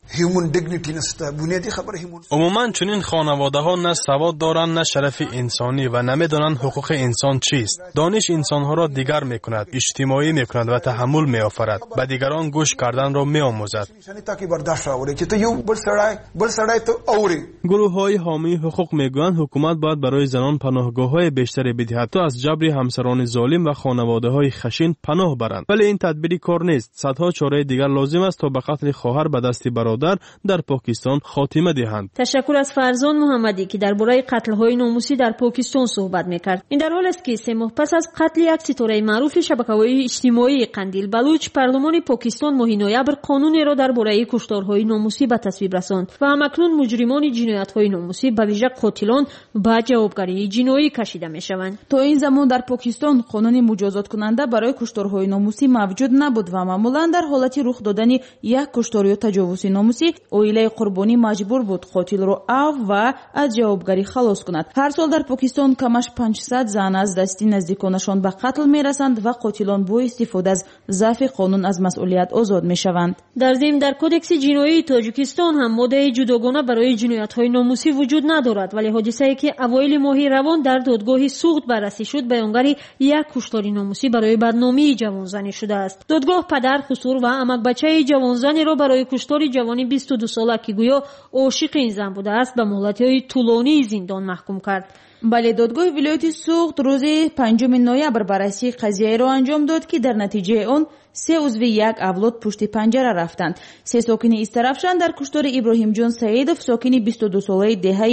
عموما چنین خانواده ها نه سواد دارند نه شرف انسانی و نمیدانند حقوق انسان چیست. دانش انسان ها را دیگر میکند، اجتماعی میکند و تحمل میآفرد. به دیگران گوش کردن را میآموزد. گروه های حامی حقوق میگویند حکومت باید برای زنان پناهگاه های بیشتری بدهد تا از جبر همسران ظالم و خانواده های خشن پناه برند. ولی این تدبیری کار نیست. صدها چاره دیگر لازم است تا به قتل خواهر به دست برادر در پاکستان خاتمه دهند. تشکر از فرزان محمدی که درباره قتل های ناموسی در پاکستان صحبت میکرد. این در حال است که سه ماه پس از قتل یک ستاره معروف شبکه‌های اجتماعی قندیل بلوچ، پارلمان پاکستان ماه نوامبر قانونی را درباره کشتارهای ناموسی به تصویب رساند و همکنون مجرمان جنایت‌های ناموسی به ویژه قاتلان به جوابگری جنایی کشیده میشوند. تا این زمان در پاکستان قانون مجازات کننده برای کشتارهای ناموسی موجود نبود و معمولا در حالت رخ دادن یک کشتار یا تجاوز ناموسی عائله قربانی مجبور بود قاتل را عفو و از جوابگری خلاص کند. هر سال در پاکستان کمش پانصد زن از دست نزدیکانشان به قتل میرسند و قاتلان با استفاده از ضعف قانون از مسئولیت آزاد میشوند. در ضمن در کدکس جنایی تاجیکستان هم ماده جداگانه برای جنایت‌های ناموسی وجود ندارد، ولی حادثه‌ای که اوایل ماه روان در دادگاه سوخت بررسی شد بیانگر یک کشتار ناموسی برای بدنامی جوانزنی شده است. دادگاه پدر، خسور و عمک بچه جوانزنی را برای کشتار جوانی بیست و دو ساله که گویا عاشق این زن بوده است به مهلت‌های طولانی زندان محکوم کرد. بله، دادگاه ولایت سوخت روز پنجم نوامبر بررسی قضیه را انجام داد که در نتیجه آن سه عضو یک اولاد پشت پنجره رفتند. سه ساکن استرافشان در کشتار ابراهیم جان سعیدов ساکن بیست و دو ساله دهه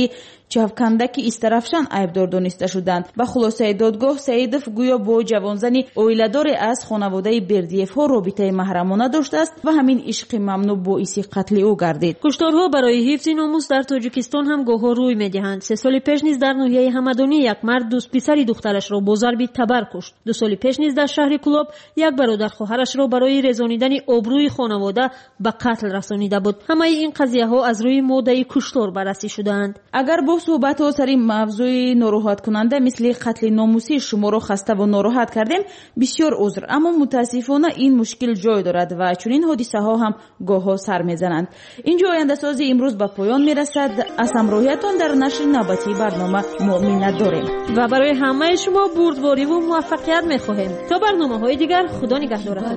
ҷавкандаки истарафшан айбдор дониста шуданд. ба хулосаи додгоҳ Саидов гӯё бо ҷавонзани оиладоре аз хонаводаи Бердиевҳо робитаи маҳрамона доштааст ва ҳамин ишқи мамнӯъ боиси қатли ӯ гардид. кушторҳо барои ҳифзи номус дар тоҷикистон ҳам гоҳо рӯй медиҳанд. се соли пеш низ дар ноҳияи ҳамадонӣ як мард дӯст писари духтарашро бо зарби табар кушт. ду соли пеш низ дар шаҳри Кулоб як бародархоҳарашро барои резонидани обрӯи хонавода ба қатл расонида буд. ҳамаи ин қазияҳо аз рӯи моддаи куштор баррасӣ шудаанд. агар бо суҳбатҳо сари мавзӯи нороҳаткунанда мисли қатли номусӣ шуморо хаставу нороҳат кардем, бисёр узр, аммо мутаассифона ин мушкил ҷой дорад ва чунин ҳодисаҳо ҳам гоҳҳо сар мезананд. инҷо ояндасози имрӯз ба поён мерасад. аз ҳамроҳиятон дар нашри навбатии барнома мо миннат дорем ва барои ҳамаи шумо бурдвориву муваффақият мехоҳем. то барномаҳои дигар, худо нигоҳдорад.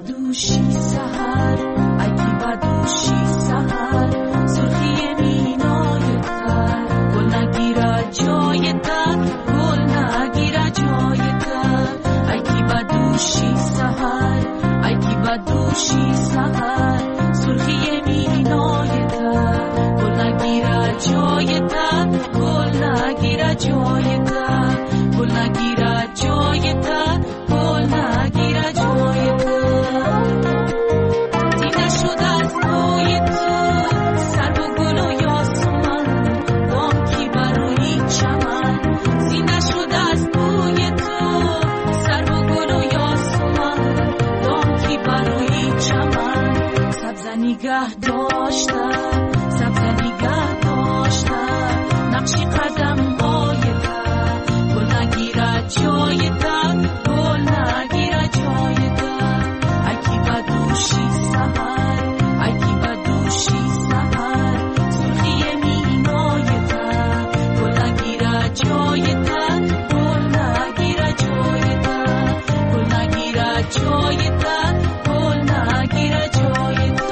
دوشی سحر سرخی مینای تر گل نگیره جای تر گل نگیره جای تر گل نگیره جای تر گل نگیره جای تر دیده شد از روی تو سر و گل و یاسمن باکی برای چمن زینده شد از روی تو سر و گل و یاسمن باکی برای چمن سبز نگه داشته سبز نگه داشته نقشی قدم های در گل نگیره جای در گل نگیره جای در اکی بدوشی سهر اکی بدوشی سهر سرخی مینای در گل نگیره جای در گل نگیره جای در گل نگیره جای در گل نگیره جای در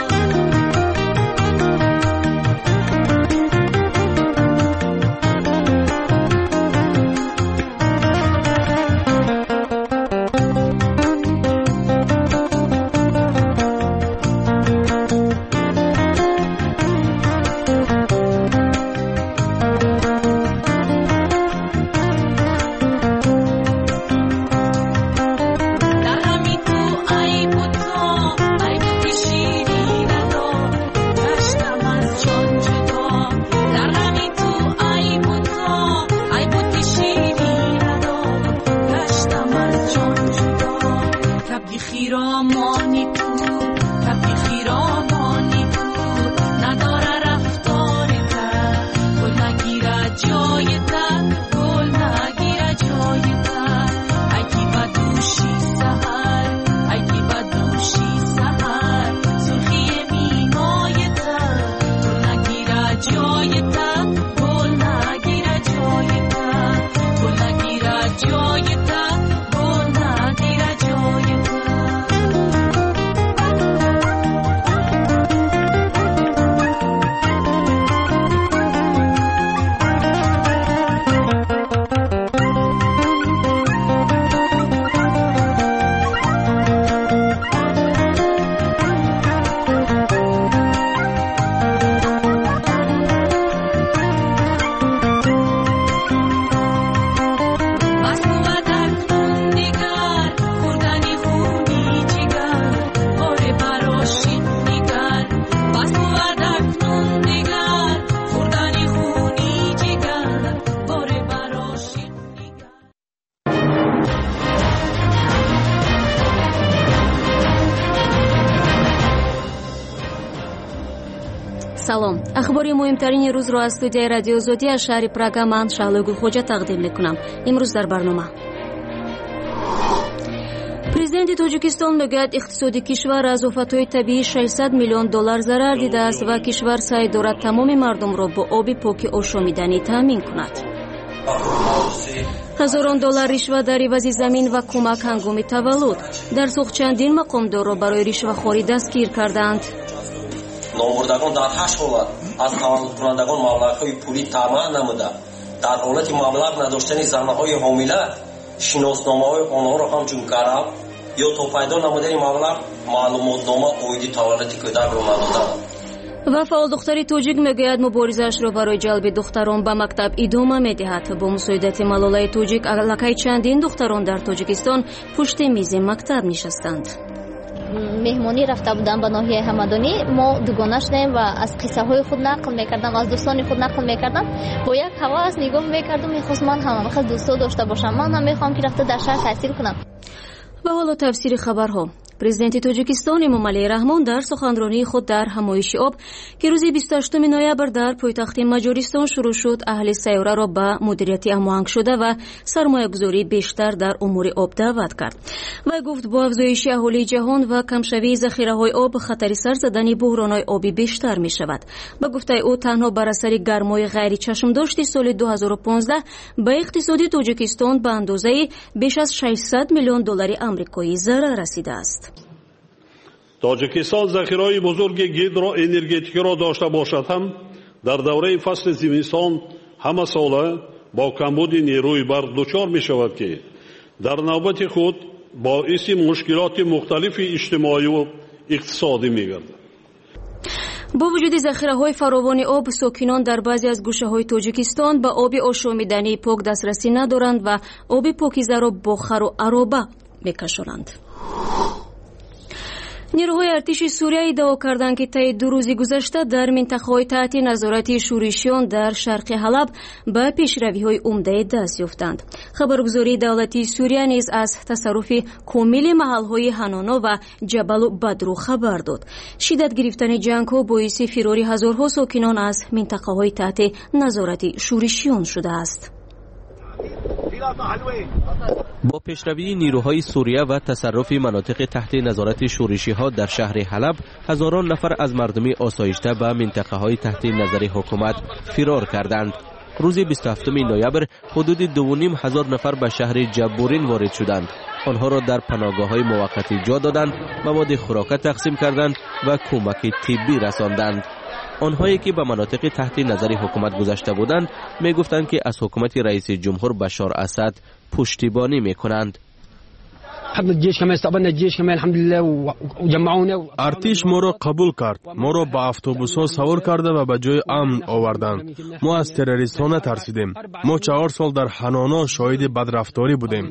салом. ахбори муҳимтарини рӯзро аз студияи радио Озодӣ аз шаҳри Прага ман Шаҳлои Гулхоҷа тақдим мекунам. имрӯз дар барнома президенти Тоҷикистон мегӯяд иқтисоди кишвар аз офатҳои табиӣ шашсад миллион доллар зарар дидааст ва кишвар саъй дорад тамоми мардумро бо оби поки ошомиданӣ таъмин кунад. ҳазорон доллар ришват дар ивази замин ва кӯмак ҳангоми таваллуд. дар сух чандин мақомдорро барои ришвахорӣ дастгир карданд. номбурдагон дар ҳашт ҳолат аз таваллудкунандагон маблағҳои пулӣ таъмин намуда дар ҳолати маблағ надоштани занаҳои ҳомила шиносномаҳои онҳоро ҳамчун гарав ё то пайдо намудани маблағ маълумотнома оиди таваллуди кӯдакро надоданд. و فعال دختری توجیک میگوید مبارزه‌اش را برای جلب دختران به مکتب ادامه می‌دهد. با مساعدت ملالای توجیک الکی چندین دختران در تاجیکستان پشت میز مکتب نشستند. مهمانی رفته بودم به ناحیه همدانی، ما دوگانه شدیم و از قصه های خود نقل میکردم، از دوستان خود نقل میکردم. با یک هواس نگاه میکردم، میخواست من هم میخواست دوستا داشته باشم، من هم میخوام که رفته در شهر تحصیل کنم. و حالا تفسیر خبرها. پرزیدنت تاجیکستان امامعلی رحمان در سخنرانی خود در همایش آب که روز بیست و هشتم نوامبر در پایتخت مجارستان شروع شد، اهل سیاره را به مدیریت هماهنگ شده و سرمایه‌گذاری بیشتر در امور آب دعوت کرد. و گفت با افزایش اهالی جهان و کمشوی ذخیره‌های آب خطر سر زدن بحران‌های آبی بیشتر می‌شود. به گفته او تنها بر اثر گرمای غیر چشمداشتی سال دو هزار و پانزده به اقتصاد تاجیکستان به اندازه بیش از ششصد میلیون دلار آمریکایی ضرر رسیده است. تاجیکستان ذخیره‌های بزرگ گیدروانرژتیکی را داشته باشد هم در دوره فصل زمستان همه ساله با کمبود نیروی برق دچار می شود که در نوبت خود باعث مشکلات مختلف اجتماعی و اقتصادی می گردد. با وجود ذخیره‌های فراوان آب، ساکنان در بعضی از گوشه‌های تاجیکستان به آب آشامیدنی پاک دسترسی ندارند و آب پاکیزه را با خر و عرابه می‌کشانند. نیروهای ارتش سوریه ادعا کردند که طی دو روز گذشته در منطقه‌های تحت نظارت شورشیان در شرق حلب به پیشروی‌های عمده دست یافتند. خبرگزاری دولتی سوریه نیز از تصرف کامل محل‌های حنانا و جبل بدرو خبر داد. شدت گرفتن جنگ‌ها باعث فرار هزارها ساکنان از منطقه‌های تحت نظارت شورشیان شده است. با پیشروی نیروهای سوریه و تصرف مناطق تحت نظارت شورشی‌ها در شهر حلب، هزاران نفر از مردم آسایشته به منطقه‌های تحت نظر حکومت فرار کردند. روز بیست و هفتم نوامبر حدود دو و نیم هزار نفر به شهر جبورین وارد شدند. آنها را در پناهگاه‌های موقتی جا دادند، مواد خوراک تقسیم کردند و کمک طبی رساندند. آنهایی که به مناطق تحت نظر حکومت گذشته بودند میگفتند که از حکومت رئیس جمهور بشار اسد پشتیبانی میکنند. ارتش ما را قبول کرد، ما را به اتوبوس ها سوار کرده و به جای امن آوردند. ما از تروریست ها نترسیدیم. ما چهار سال در حنانا شاهد بدرفتاری بودیم.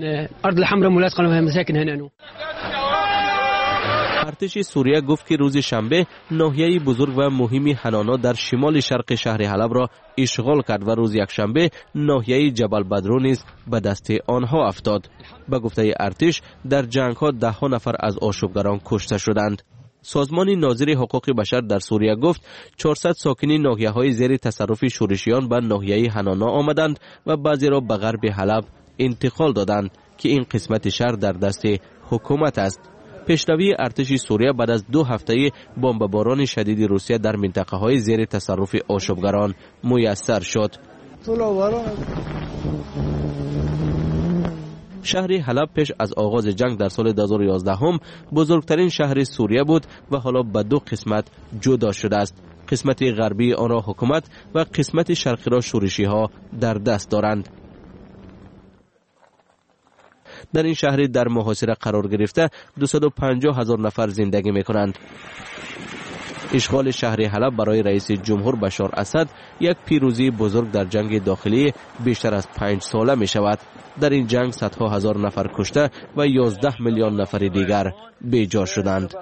ارتش سوریه گفت که روز شنبه ناحیه بزرگ و مهمی حنانا در شمال شرق شهر حلب را اشغال کرد و روز یکشنبه ناحیه جبل بدرو نیز به دست آنها افتاد. به گفته ارتش در جنگ ها ده ها نفر از آشوبگران کشته شدند. سازمان ناظر حقوق بشر در سوریه گفت چهارصد ساکن ناحیه های زیر تصرف شورشیان به ناحیه حنانا آمدند و بعضی را به غرب حلب انتقال دادند که این قسمت شهر در دست حکومت است. پیشروی ارتش سوریه بعد از دو هفته بمباران شدید روسیه در منطقه های زیر تصرف آشوبگران میسر شد. شهر حلب پیش از آغاز جنگ در سال دو هزار و یازده هم بزرگترین شهر سوریه بود و حالا به دو قسمت جدا شده است. قسمت غربی آن را حکومت و قسمت شرقی را شورشی ها در دست دارند. در این شهر در محاصره قرار گرفته دویست و پنجاه هزار نفر زندگی می کنند. اشغال شهر حلب برای رئیس جمهور بشار اسد یک پیروزی بزرگ در جنگ داخلی بیشتر از پنج ساله می شود. در این جنگ صدها هزار نفر کشته و یازده میلیون نفر دیگر بیجا شدند.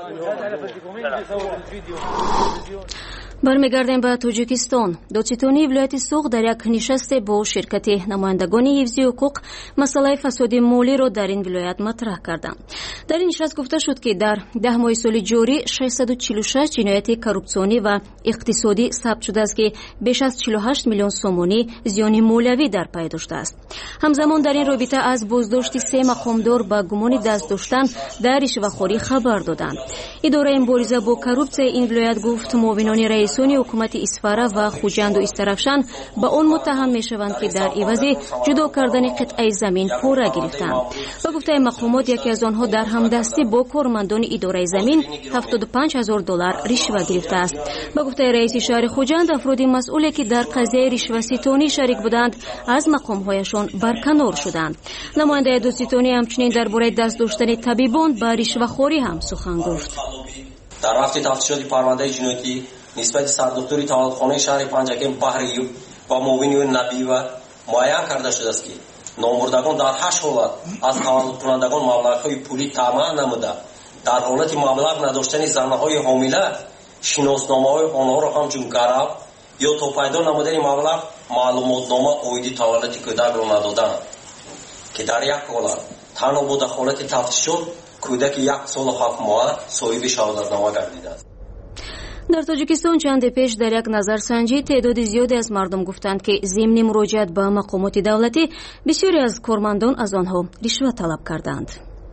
برمیگردیم به تاجیکستان. دادستانی ولایت سوق در یک نشست با شرکت نمایندگان حفظی حقوق مسئله فساد مالی را در این ولایت مطرح کردند. در این نشست گفته شد که در ده ماه سال جاری ششصد و چهل و شش جنایت کورپسیونی و اقتصادی ثبت شده است که بیش از چهل و هشت میلیون سومانی زیان مالیوی در پی داشته است. همزمان در این رابطه از بازداشت سه مقامدار با گمان دست داشتن در رشوه‌خوری خبر دادند. اداره مبارزه با کورپسی این ولایت گفت معاونان رئیسان حکومت اسفاره و خوجند و استرخشان به آن متهم میشوند که در عوض جدا کردن قطعه زمین پوره گرفتند. و گفته مقامات یکی از آنها در همدستی با کارمندان اداره زمین هفتاد و پنج هزار دلار رشوه گرفته است. به گفته رئیس شهر خوجند افراد مسئولی که در قضیه رشوه ستانی شریک بودند از مقامهایشان برکنار شدند. نماینده دادستانی همچنین درباره دست داشتن طبیبان به رشوه‌خوری هم سخن گفت. در وقت تفتیشات پرونده جنایتی نسبت سردختوری تولدخانه شهر پنجگین بحریو و موینیو نبیوه معین کرده شده است که نامبردگان در هشت حالت از تولد کنندگان مبلغ‌های پولی طمع نموده در حالت مبلغ نداشتن زنهای حامله شناسنامه‌های آنها را همچون گرفت یا تا پیدا نمودن مبلغ معلوماتنامه عایدی تولد کودک را ندادند که در یک حالت تنها با دخالت تفتیشات کودک یک سال و هفت ماه صاحب شهادتنامه گردیده است. در تاجیکستان چند پیش در یک نظرسنجی تعداد زیادی از مردم گفتند که ضمن مراجعت به مقامات دولتی بسیاری از کارمندان از آنها رشوه طلب کردند.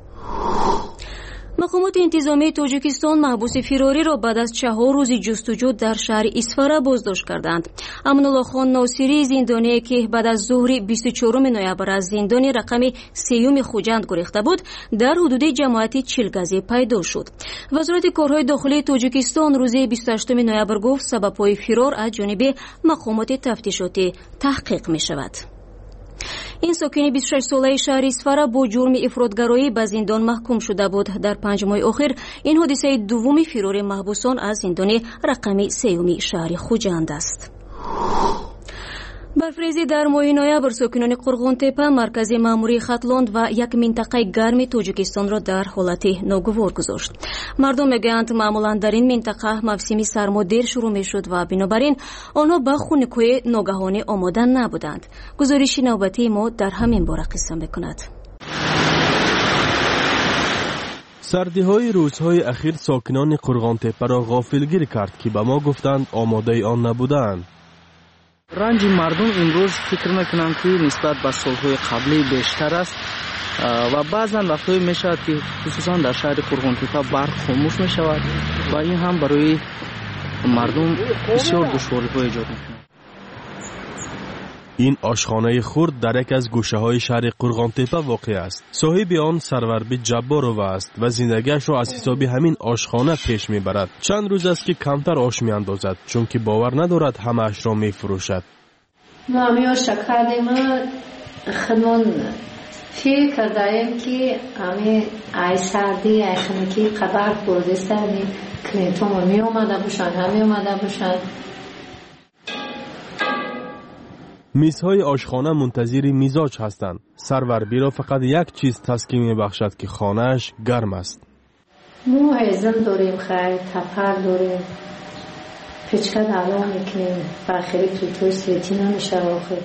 مقامات انتظامی تاجیکستان محبوس فراری را بعد از چهار روز جستجو در شهر اسفاره بازداشت کردند. امین‌الله خان ناصری زندانی که بعد از ظهر بیست و چهارم نوامبر از زندان رقم سیوم خوجند گریخته بود در حدود جماعت چیلگزی پیدا شد. وزارت کارهای داخلی تاجیکستان روز بیست و هشتم نوامبر گفت سبب‌های فرار از جانب مقامات تفتیشاتی تحقیق می‌شود. این ساکن بیست و شش ساله شهر اسفاره با جرم افراطگرایی به زندان محکوم شده بود. در پنج ماه اخیر این حادثه دوم فرار محبوسان از زندان رقم سیوم شهر خوجند است. برفریزی در ماه نوامبر ساکنان قرغون تپه مرکز ماموری خطلاند و یک منطقه گرم تاجیکستان را در حالت ناگوار گذاشت. مردم میگویند معمولا در این منطقه موسم سرما دیر شروع میشد و بنابراین آنها به خنک‌های ناگهانی آماده نبودند. گزارش نوبتی ما در همین باره قصه میکند. سردی های روزهای اخیر ساکنان قرغون تپه را غافلگیر کرد که به ما گفتند آماده آن نبودند. رنج مردم امروز فکر نکنم که نسبت به سالهای قبلی بیشتر است و بعضا وقتایی می شود که خصوصا در شهر قرغون تپه برق خاموش می شود و این هم برای مردم بسیار دشواری های ایجاد می کند. این آشخانه خرد در یک از گوشه های شهر قرغون تپه واقع است. صاحب آن سروربی جبارو است و زندگیش را از حساب همین آشخانه پیش میبرد. چند روز است که کمتر آش میاندازد چون که باور ندارد همه اش را میفروشد. ما همیشه شکر ما خنون فکر کردیم که همی ای سردی ای خنکی قبر برده سردی کلینتون می اومده باشن همی اومده باشن. میزهای آشخانه منتظر میزاج هستند. سروربی را فقط یک چیز تسکین میبخشد که خانهش گرم است. مو هیزم داریم، خیلی تپر داریم، پیچکه دلو میکنیم، بخیری توی سلیتی نمیشه آخر.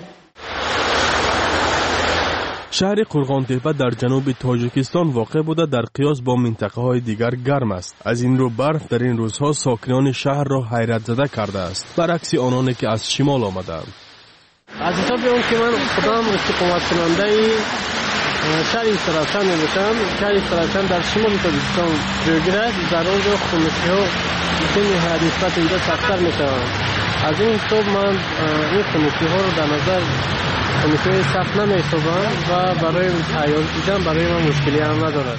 شهر قرغون تپه در جنوب تاجیکستان واقع بوده در قیاس با منطقه های دیگر گرم است. از این رو برف در این روزها ساکنان شهر را حیرت زده کرده است، برعکس آنانی که از شمال آمدند. از حساب اون که من خودم استقامت کننده شهر استرالچند میباشم. شهر استرالچند در شمال تاجیکستان جایگیر است. در اونجا خونکی ها بسیار نهایت نسبت اینجا سخت‌تر میشوند. از این حساب من این خونکی ها رو در نظر خونکی سخت نمیحسابم و برای عیار دیدن برای من مشکلی هم ندارد.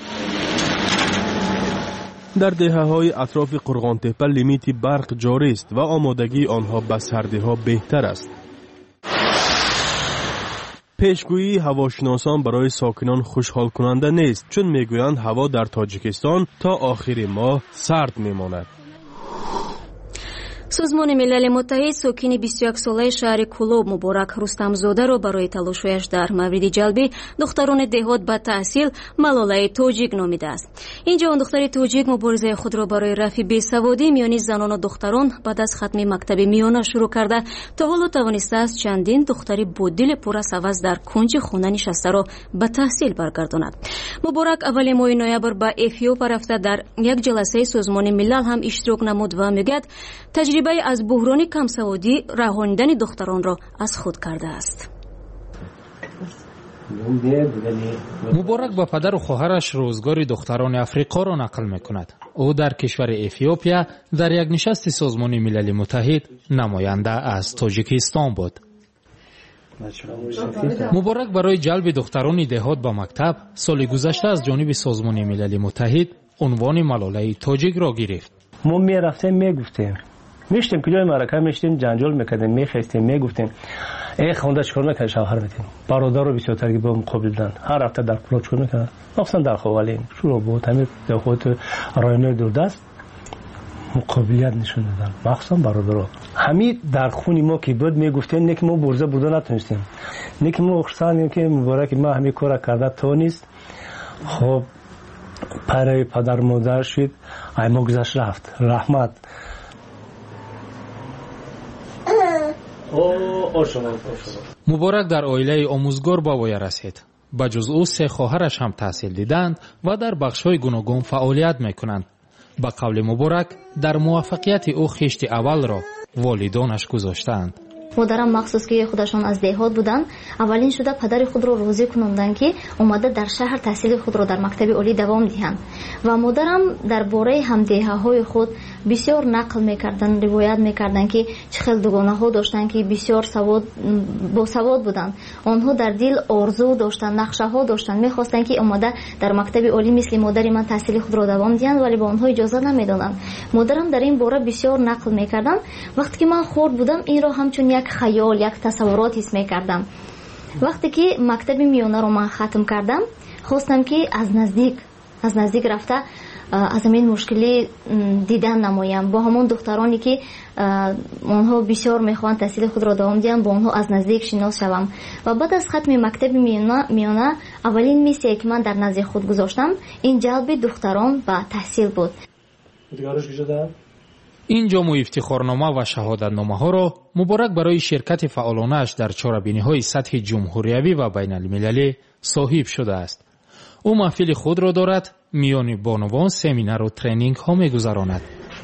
در دهه های اطراف قرغون تپه لیمیت برق جاری است و آمادگی آنها به سردی ها بهتر است. پیشگویی هواشناسان برای ساکنان خوشحال کننده نیست چون میگویند هوا در تاجیکستان تا آخر ماه سرد میماند. سازمان ملل متحد ساکن بیست و یک ساله شهر کلوب مبارک رستمزاده را برای تلاش‌هایش در مورد جلب دختران دهات به تحصیل ملالای توجیک نامیده است. این جوان دختر توجیک مبارزه خود را برای رفع بیسوادی میان زنان و دختران بعد از ختم مکتب میانه شروع کرده تا حالا توانسته است چندین دختری با دل پر از هوس در کنج خانه نشسته را به تحصیل برگرداند. مبارک اول ماه نوامبر به افیوپیا رفته در یک جلسه سازمان ملل هم اشتراک نمود و میگوید تجربه از بحران کمسوادی رهانیدن دختران را از خود کرده است. مبارک با پدر و خواهرش روزگار دختران افریقا را نقل می‌کند. او در کشور افیوپیا در یک نشست سازمان ملل متحد نماینده از تاجیکستان بود. مبارک برای جلب دختران دهات به مکتب سال گذشته از جانب سازمان ملل متحد عنوان ملالای تاجیک را گرفت. ما می‌رفتیم میگفتیم میشتیم کجای معرکه میشتیم جنجال میکردیم میخواستیم میگفتیم ای خونده چیکار نکنه شوهر بدیم برادر رو بسیار ترگی با مقابل دادن هر هفته در پلات چیکار میکنن اصلا در خوالین شروع بود همین دهات رایانه دوردست مقابلیت نشون دادن، مخصوصا برادرها. همین در خون ما که بود میگفتن نه که ما برزه بوده نتونستیم، نه که ما اخسانیم که مبارک ما همین کار کرده تو نیست. خب پره پدر مادر شد، ای ما گذشت رفت رحمت. مبارک در عائله آموزگار به وی رسید. به جز او سه خواهرش هم تحصیل دیدند و در بخش‌های گوناگون فعالیت میکنند. به قول مبارک در موفقیت او خشت اول را والدانش گذاشتند. مادرم مخصوص که خودشان از دهات بودند، اولین شده پدر خود را راضی کنوندند که اومده در شهر تحصیل خود را در مکتب عالی دوام دهند و مادرم درباره همدیهه‌های خود بسیار نقل میکردند، روایت میکردند که چه خیلی دوگانه ها داشتند که بسیار سواد با سواد بودند. آنها در دل آرزو داشتند، نقشه ها داشتند، میخواستند که اومده در مکتب عالی مثل مادر من تحصیل خود را دوام دهند، ولی با آنها اجازه نمیدادند. مادرم در این باره بسیار نقل میکردند. وقتی که من خرد بودم این را همچون یک خیال، یک تصورات حس میکردم. وقتی که مکتب میانه رو من ختم کردم، خواستم که از نزدیک از نزدیک رفته از این مشکلی دیدن نمایم، با همون دخترانی که اونها بسیار میخوان تحصیل خود را دوام دهند با اونها از نزدیک شناس شوم. و بعد از ختم مکتب میانه, میانه اولین میسی که من در نزد خود گذاشتم این جلب دختران به تحصیل بود. این جام و افتخارنامه و شهادتنامه ها را مبارک برای شرکت فعالانه اش در چهاربینی های سطح جمهوریوی و بین المللی صاحب شده است. او محفل خود را دارد، میان بانوان سمینار و ترینینگ ها میگذراند.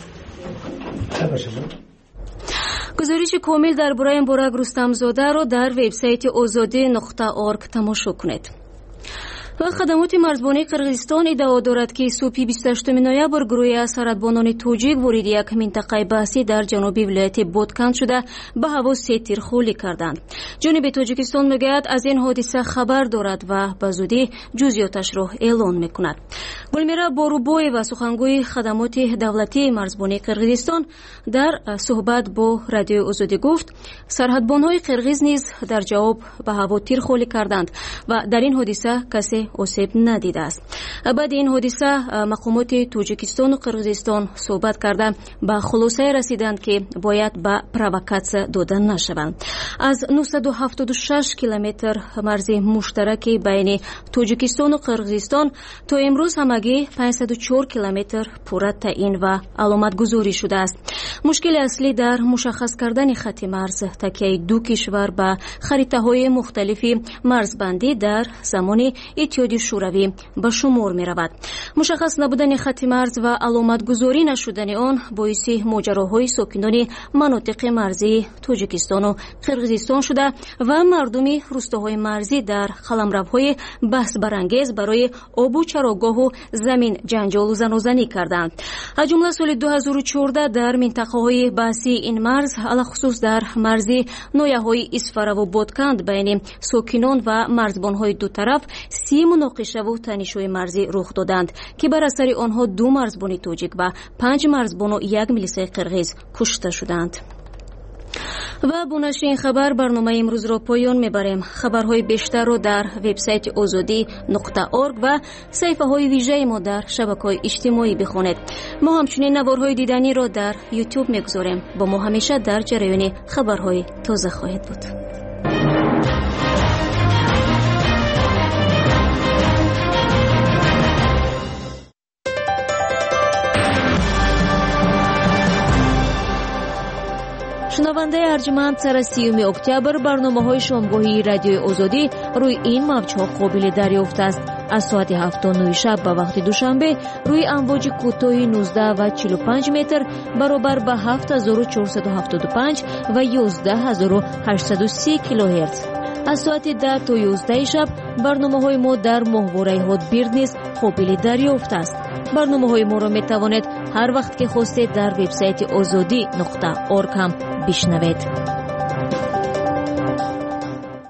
گزارش کامل درباره مبارک رستمزاده را در وبسایت آزادی نقطه اورگ تماشا کنید. و خدمات مرزبانی قرغیزستان ادعا دارد که صبح بیست و هشتم نوامبر گروه سرحدبانان توجیک وارد یک منطقه بحثی در جنوبی ولایت بودکند شده به هوا سه تیر خالی کردند. جانب تاجیکستان میگوید از این حادثه خبر دارد و به زودی جزئیاتش را اعلان میکند. گلمیرا باروبوی و سخنگوی خدمات دولتی مرزبانی قرغیزستان در صحبت با رادیو آزادی گفت سرحدبانان قرغیز نیز در جواب به هوا تیر خالی کردند و در این حادثه کسی آسیب ندیده است. بعد این حادثه مقامات تاجیکستان و قرغیزستان صحبت کرده به خلاصه رسیدند که باید به پرووکاسیا داده نشوند. از نهصد و هفتاد و شش کیلومتر مرز مشترک بین تاجیکستان و قرغیزستان تا امروز همگی پانصد و چهار کیلومتر پوره تعیین و علامت گذاری شده است. مشکل اصلی در مشخص کردن خط مرز تکیه دو کشور به خریطه های مختلفی مرزبندی در زمان اتحادیه شوروی به شمار می رود. مشخص نبودن خط مرز و علامت گذاری نشدن آن باعث ماجراهای ساکنان مناطق مرزی تاجیکستان و قرغیزستان شده و مردم روستاهای مرزی در قلمروهای بحث برانگیز برای آب و چراگاه و زمین جنجال و زنازنی کردند. از جمله سال دو هزار و چهارده در منطقه‌های بحثی این مرز علخصوص در مرزی نویه‌های اسفره و بودکند بین ساکنان و مرزبان‌های دو طرف سی مناقشه و تنش‌های مرزی رخ دادند که بر اثر آنها دو مرزبان تاجیک و پنج مرزبان و یک میلیس قرغیز کشته شدند. و با نشر این خبر برنامه امروز را پایان میبریم. خبرهای بیشتر رو در وبسایت آزادی نقطه اورگ و صفحه های ویژه ما در شبکه‌های اجتماعی بخونید. ما همچنین نوارهای دیدنی را در یوتیوب میگذاریم. با ما همیشه در جریان خبرهای تازه خواهید بود. شنونده ارجمند سر سیوم اکتبر برنامه‌های شامگاهی رادیو آزادی روی این موج‌ها قابل دریافت است. از ساعت هفت تا نه شب به وقت دوشنبه روی امواج کوتاه نوزده و چهل و پنج متر برابر به هفت هزار و چهارصد و هفتاد و پنج و یازده هزار و هشتصد و سی کیلوهرتز. از ساعت ده تا یازده شب برنامه‌های ما در ماهواره هاتبیرد نیز قابل دریافت است. برنامه‌های ما را می‌توانید هر وقت که خواستید در وبسایت آزادی نقطه اورگ هم بشنوید. درود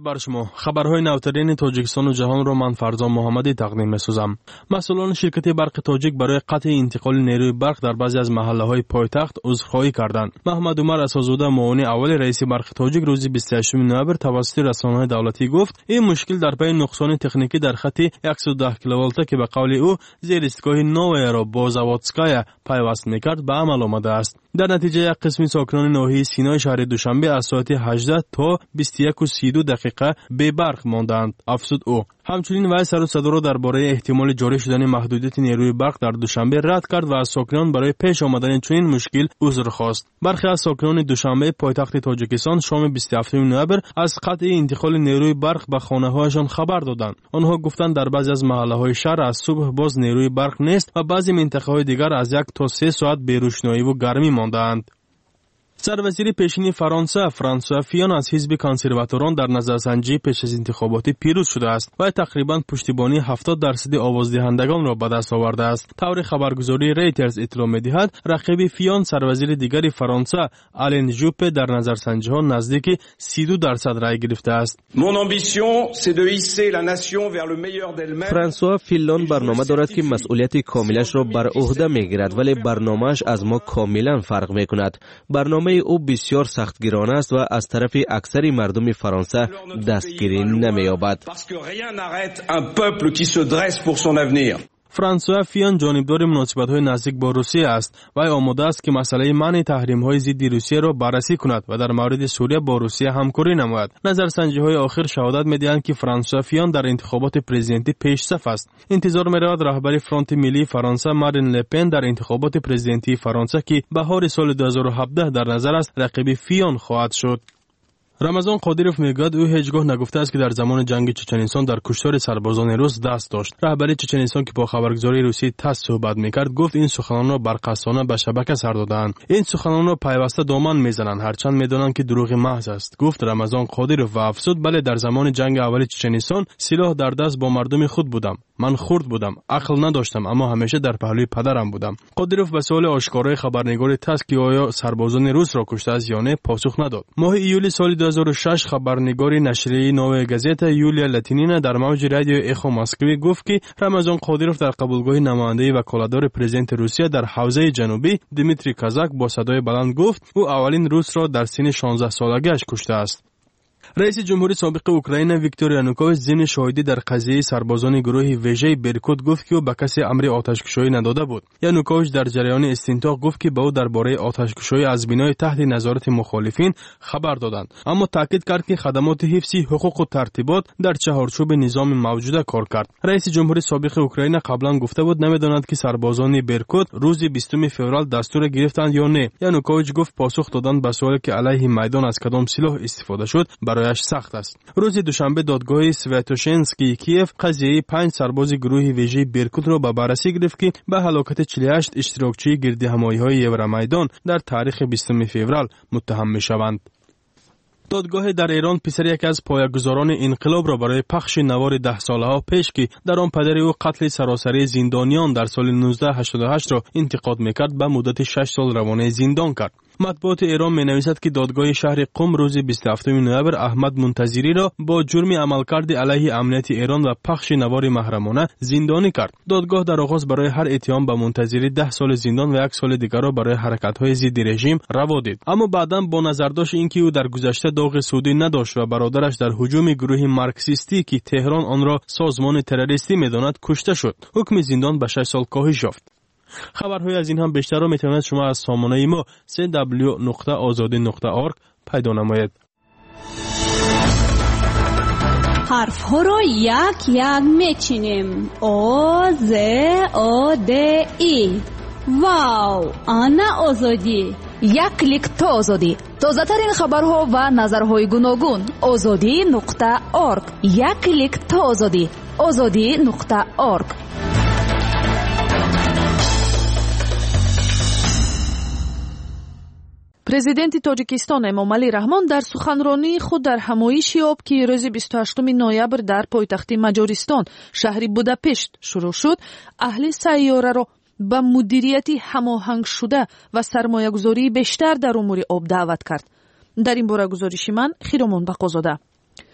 بر شما. خبرهای نوترین تاجیکستان و جهان را من فرزان محمدی تقدیم می‌سازم. مسئولان شرکت برق تاجیک برای قطع انتقال نیروی برق در بعضی از محله‌های پایتخت عذرخواهی کردند. محمد عمر اساس‌زاده معاون اول رئیس برق تاجیک روز بیست و هشتم نوامبر توسط رسانه‌های دولتی گفت این مشکل در پی نقصان تکنیکی در خط صد و ده کیلوولت که به قول او زیر ایستگاه نویا را با زاواتسکایا پیوست می‌کرد به عمل آمده است. در نتیجه یک قسم ساکنان ناحیه سینای شهر دوشنبه از ساعت هجده تا بیست و یک و سی و دو دقیقه بی برق ماندند، افزود او. همچنین وی سر و صدا را درباره احتمال جاری شدن محدودیت نیروی برق در دوشنبه رد کرد و از ساکنان برای پیش آمدن چنین مشکل عذر خواست. برخی از ساکنان دوشنبه پایتخت تاجیکستان شام بیست و هفتم نوامبر از قطع انتقال نیروی برق به خانه‌هایشان خبر دادند. آنها گفتند در بعضی از محله‌های شهر از صبح باز نیروی برق نیست و بعضی منطقه‌های دیگر از یک تا سه ساعت بی روشنایی و گرمی ماندند. سروزیر پیشین فرانسه فرانسوا فیون از حزب کنسرواتوران در نظرسنجی پیش از انتخابات پیروز شده است و تقریبا پشتیبانی هفتاد درصد آوازدهندگان را به دست آورده است. طور خبرگزاری ریترز اطلاع می‌دهد رقیب فیون سروزیر دیگری فرانسه آلن ژوپه در نظرسنجی‌ها نزدیک سی و دو درصد رای گرفته است. فرانسوا فیون برنامه دارد که مسئولیت کاملش را بر عهده می‌گیرد ولی برنامه‌اش از ما کاملا فرق می‌کند. برنامه او بسیار سختگیرانه است و از طرف اکثر مردم فرانسه دستگیری نمی‌یابد. فرانسوا فیون جانبدار مناسبت‌های نزدیک با روسیه است و آماده است که مسئله منع تحریم‌های ضد روسیه را بررسی کند و در مورد سوریه با روسیه همکاری نماید. نظرسنجی‌های آخر شهادت می‌دهند که فرانسوا فیون در انتخابات پرزیدنتی پیش‌صف است. انتظار می‌رود رهبر فرانت ملی فرانسه مارین لپن در انتخابات پرزیدنتی فرانسه که بهار سال دو هزار و هفده در نظر است رقیب فیون خواهد شد. رمضان قادیروف میگوید او هیچگاه نگفته است که در زمان جنگ چچنستان در کشتار سربازان روس دست داشت. رهبر چچنستان که با خبرگزاری روسی تاس صحبت میکرد گفت این سخنان را برقصانه به شبکه سر دادند. این سخنان را پیوسته دامن میزنند هرچند میدانند که دروغ محض است، گفت رمضان قادیروف و افزود بله در زمان جنگ اول چچنستان سلاح در دست با مردم خود بودم. من خرد بودم، عقل نداشتم اما همیشه در پهلوی پدرم بودم. قادیروف به سوال آشکارای خبرنگار تاس که آیا سربازان روس را کشته است یا نه پاسخ نداد. ماه ایول سال دو هزار و شش خبرنگاری نشریه نویا گازتا یولیا لاتینینا در موج رادیو اخو مسکوی گفت که رمضان قادیروف در قبولگاه نمایندگی وکالتدار پرزیدنت روسیه در حوزه جنوبی دیمیتری کازاک با صدای بلند گفت او اولین روس را در سن شانزده سالگیش کشته است. رئیس جمهوری سابق اوکراین ویکتور یانوکوویچ ضمن شاهدی در قضیه سربازان گروه ویژه برکوت گفت که او به کسی امر آتش‌کشایی نداده بود. یانوکوویچ در جریان استنتاق گفت که به او درباره آتش‌کشایی از بنای تحت نظارت مخالفین خبر دادند، اما تاکید کرد که خدمات حفظی حقوق و ترتیبات در چهارچوب نظام موجود کار کرد. رئیس جمهوری سابق اوکراین قبلا گفته بود نمیداند که سربازان برکوت روز بیستم فوریه دستور گرفتند یا نه. یانوکوویچ گفت پاسخ دادن به سوالی که علیه میدان از کدام سلاح استفاده شد برایش سخت است. روز دوشنبه دادگاه سویاتوشنسکی کیف قضیه پنج سرباز گروه ویژه برکوت را به بررسی گرفت که به هلاکت چهل و هشت اشتراکچی گردهمایی‌های یورومیدان در تاریخ بیستم فوریه متهم می‌شوند. دادگاه در ایران پسر یک از پایه‌گذاران انقلاب را برای پخش نوار ده ساله ها پیش که در آن پدر او قتل سراسری زندانیان در سال نوزده هشتاد و هشت را انتقاد میکرد به مدت شش سال روانه زندان کرد. مطبوعات ایران می نویسد که دادگاه شهر قم روز بیست و هفتم نوامبر احمد منتظری را با جرم عملکرد علیه امنیت ایران و پخش نوار محرمانه زندانی کرد. دادگاه در آغاز برای هر اتهام به منتظری ده سال زندان و یک سال دیگر را برای حرکت‌های ضد رژیم روا دید، اما بعداً با نظرداشت اینکه او در گذشته داغ سودی نداشت و برادرش در هجوم گروه مارکسیستی که تهران آن را سازمان تروریستی می‌داند کشته شد، حکم زندان به شش سال کاهش یافت. خبرهای از این هم بیشتر را میتونید شما از سامانه ما سی دبلیو نقطه آزادی نقطه اورگ پیدا نمایید. حرف ها را یک یک میچینیم. آ ز آ د ای. واو، انا آزادی. یک کلیک تا آزادی. تازه ترین خبرها و نظرهای گوناگون. آزادی نقطه اورگ. یک کلیک تا آزادی. آزادی نقطه اورگ. президенти тоҷикистон эмомалӣ раҳмон дар суханронии худ дар ҳамоиши об ки рӯзи бисту ҳаштуми ноябр дар пойтахти маҷористон шаҳри будапешт шурӯъ шуд, аҳли сайёраро ба мудирияти ҳамоҳангшуда ва сармоягузории бештар дар умури об даъват кард. дар ин бора гузориши ман Хиромон Бақозода.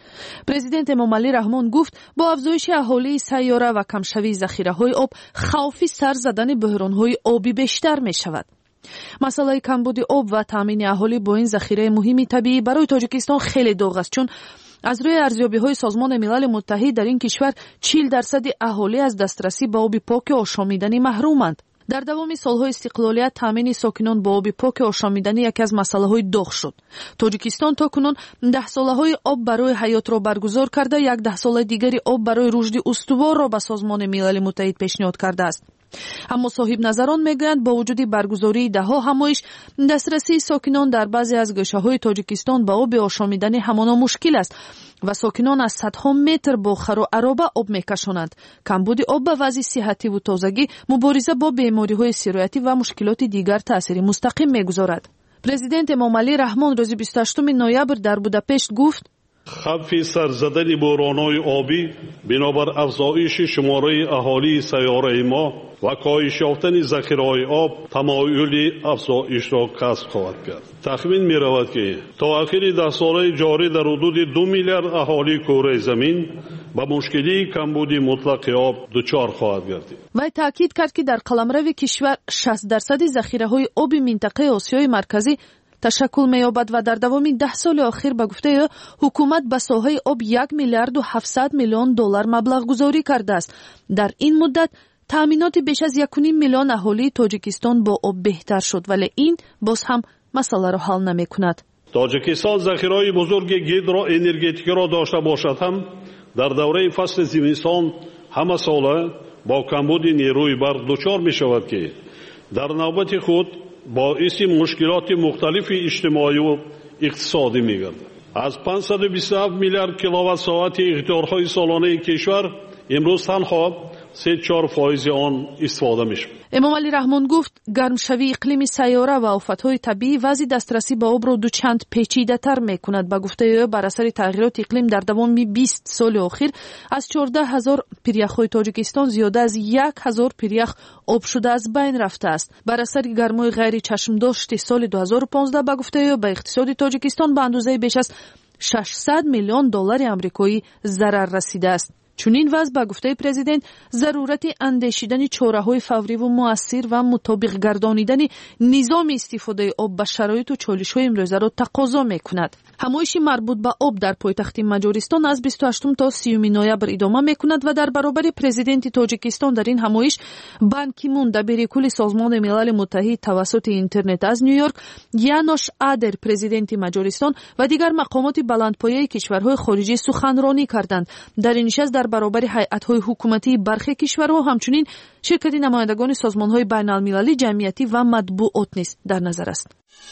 президент эмомалӣ раҳмон гуфт бо афзоиши аҳолии сайёра ва камшавии захираҳои об хавфи сар задани буҳронҳои обӣ бештар мешавад. масъалаи камбуди об ва таъмини аҳолӣ бо ин захираи муҳими табиӣ барои тоҷикистон хеле дӯғ аст, чун аз рӯи арзёбиҳои созмони милали муттаҳид дар ин кишвар чил дарсади аҳолӣ аз дастрасӣ ба оби поки ошомиданӣ маҳруманд. дар давоми солҳои истиқлолият таъмини сокинон бо оби поки ошомиданӣ яке аз масъалаҳои доғ шуд. тоҷикистон то кунун даҳсолаҳои об барои ҳаётро баргузор карда, як даҳсолаи дигари об барои рушди устуворро ба созмони милали муттаҳид пешниҳод кардааст. аммо соҳибназарон мегӯянд бо вуҷуди баргузории даҳҳо ҳамоиш дастрасии сокинон дар баъзе аз гӯшаҳои тоҷикистон ба оби ошомиданӣ ҳамоно мушкил аст ва сокинон аз садҳо метр бо хару ароба об мекашонанд. камбуди об ба вазъи сиҳативу тозагӣ, мубориза бо бемориҳои сироятӣ ва мушкилоти дигар таъсири мустақим мегузорад. президент эмомалӣ раҳмон рӯзи бисту ҳаштуми ноябр дар Будапешт гуфт: хавфи сарзадани буҳронҳои обӣ бинобар афзоиши шумораи аҳолии сайёраи мо ва коҳиш ёфтани захираҳои об тамоюли афзоишро касб хоҳад кард. тахмин меравад ки то ахири даҳсолаи ҷорӣ дар ҳудуди ду миллиард аҳолии кӯраи замин ба мушкилии камбуди мутлақи об дучор хоҳад гардид. вай таъкид кард ки дар қаламрави кишвар шаст дарсади захираҳои оби минтақаи осиёи марказӣ ташаккул меёбад ва дар давоми даҳ соли охир ба гуфтаи ӯ ҳукумат ба соҳаи об як миллиарду ҳафтсад миллион доллар маблағгузорӣ кардааст. дар ин муддат таъминоти беш аз якуним миллион аҳолии тоҷикистон бо об беҳтар шуд, вале ин боз ҳам масъаларо ҳал намекунад. тоҷикистон захираҳои бузурги гидроэнергетикаро дошта бошад ҳам дар давраи фасли зимистон ҳамасола бо камбуди нерӯи барқ дучор мешавад ки дар навбати худ боиси мушкилоти мухталифи иҷтимоиву иқтисодӣ мегардад. аз панҷсаду бисту ҳафт миллиард киловаттсоати иқтиёрҳои солонаи кишвар имрӯз танҳо се чор фоизи он истифода мешавад. эмомалӣ раҳмон гуфт гармшавии иқлими сайёра ва офатҳои табиӣ вазъи дастрасӣ ба обро дучанд печидатар мекунад. ба гуфтаи ӯ бар асари тағйироти иқлим дар давоми бист соли охир аз чордаҳ ҳазор пиряхҳои тоҷикистон зиёда аз як ҳазор пирях обшуда аз байн рафтааст. бар асари гармои ғайри чашмдошти соли ду ҳазору понздаҳ ба гуфтаи ӯ ба иқтисоди тоҷикистон ба андозаи беш аз шашсад миллион доллари амрикоӣ зарар расидааст. чунин вазъ ба гуфтаи президент зарурати андешидани чораҳои фавриву муассир ва мутобиқ гардонидани низоми истифодаи об ба шароиту чолишҳои имрӯзаро тақозо мекунад. ҳамоиши марбут ба об дар пойтахти маҷористон аз бисту ҳаштум то сиюми ноябр идома мекунад ва дар баробари президенти тоҷикистон дар ин ҳамоиш Бан Ки Мун, дабири кулли созмони милали муттаҳид тавассути интернет аз Нью-Йорк, Янош Адер, президенти маҷористон ва дигар мақомоти баландпояи кишварҳои хориҷӣ суханронӣ карданд. дар ин нишаст дар баробари ҳайатҳои ҳукуматии бархе кишварҳо ҳамчунин ширкати намояндагони созмонҳои байналмилалӣ, ҷамъиятӣ ва матбуот низ дар назар аст.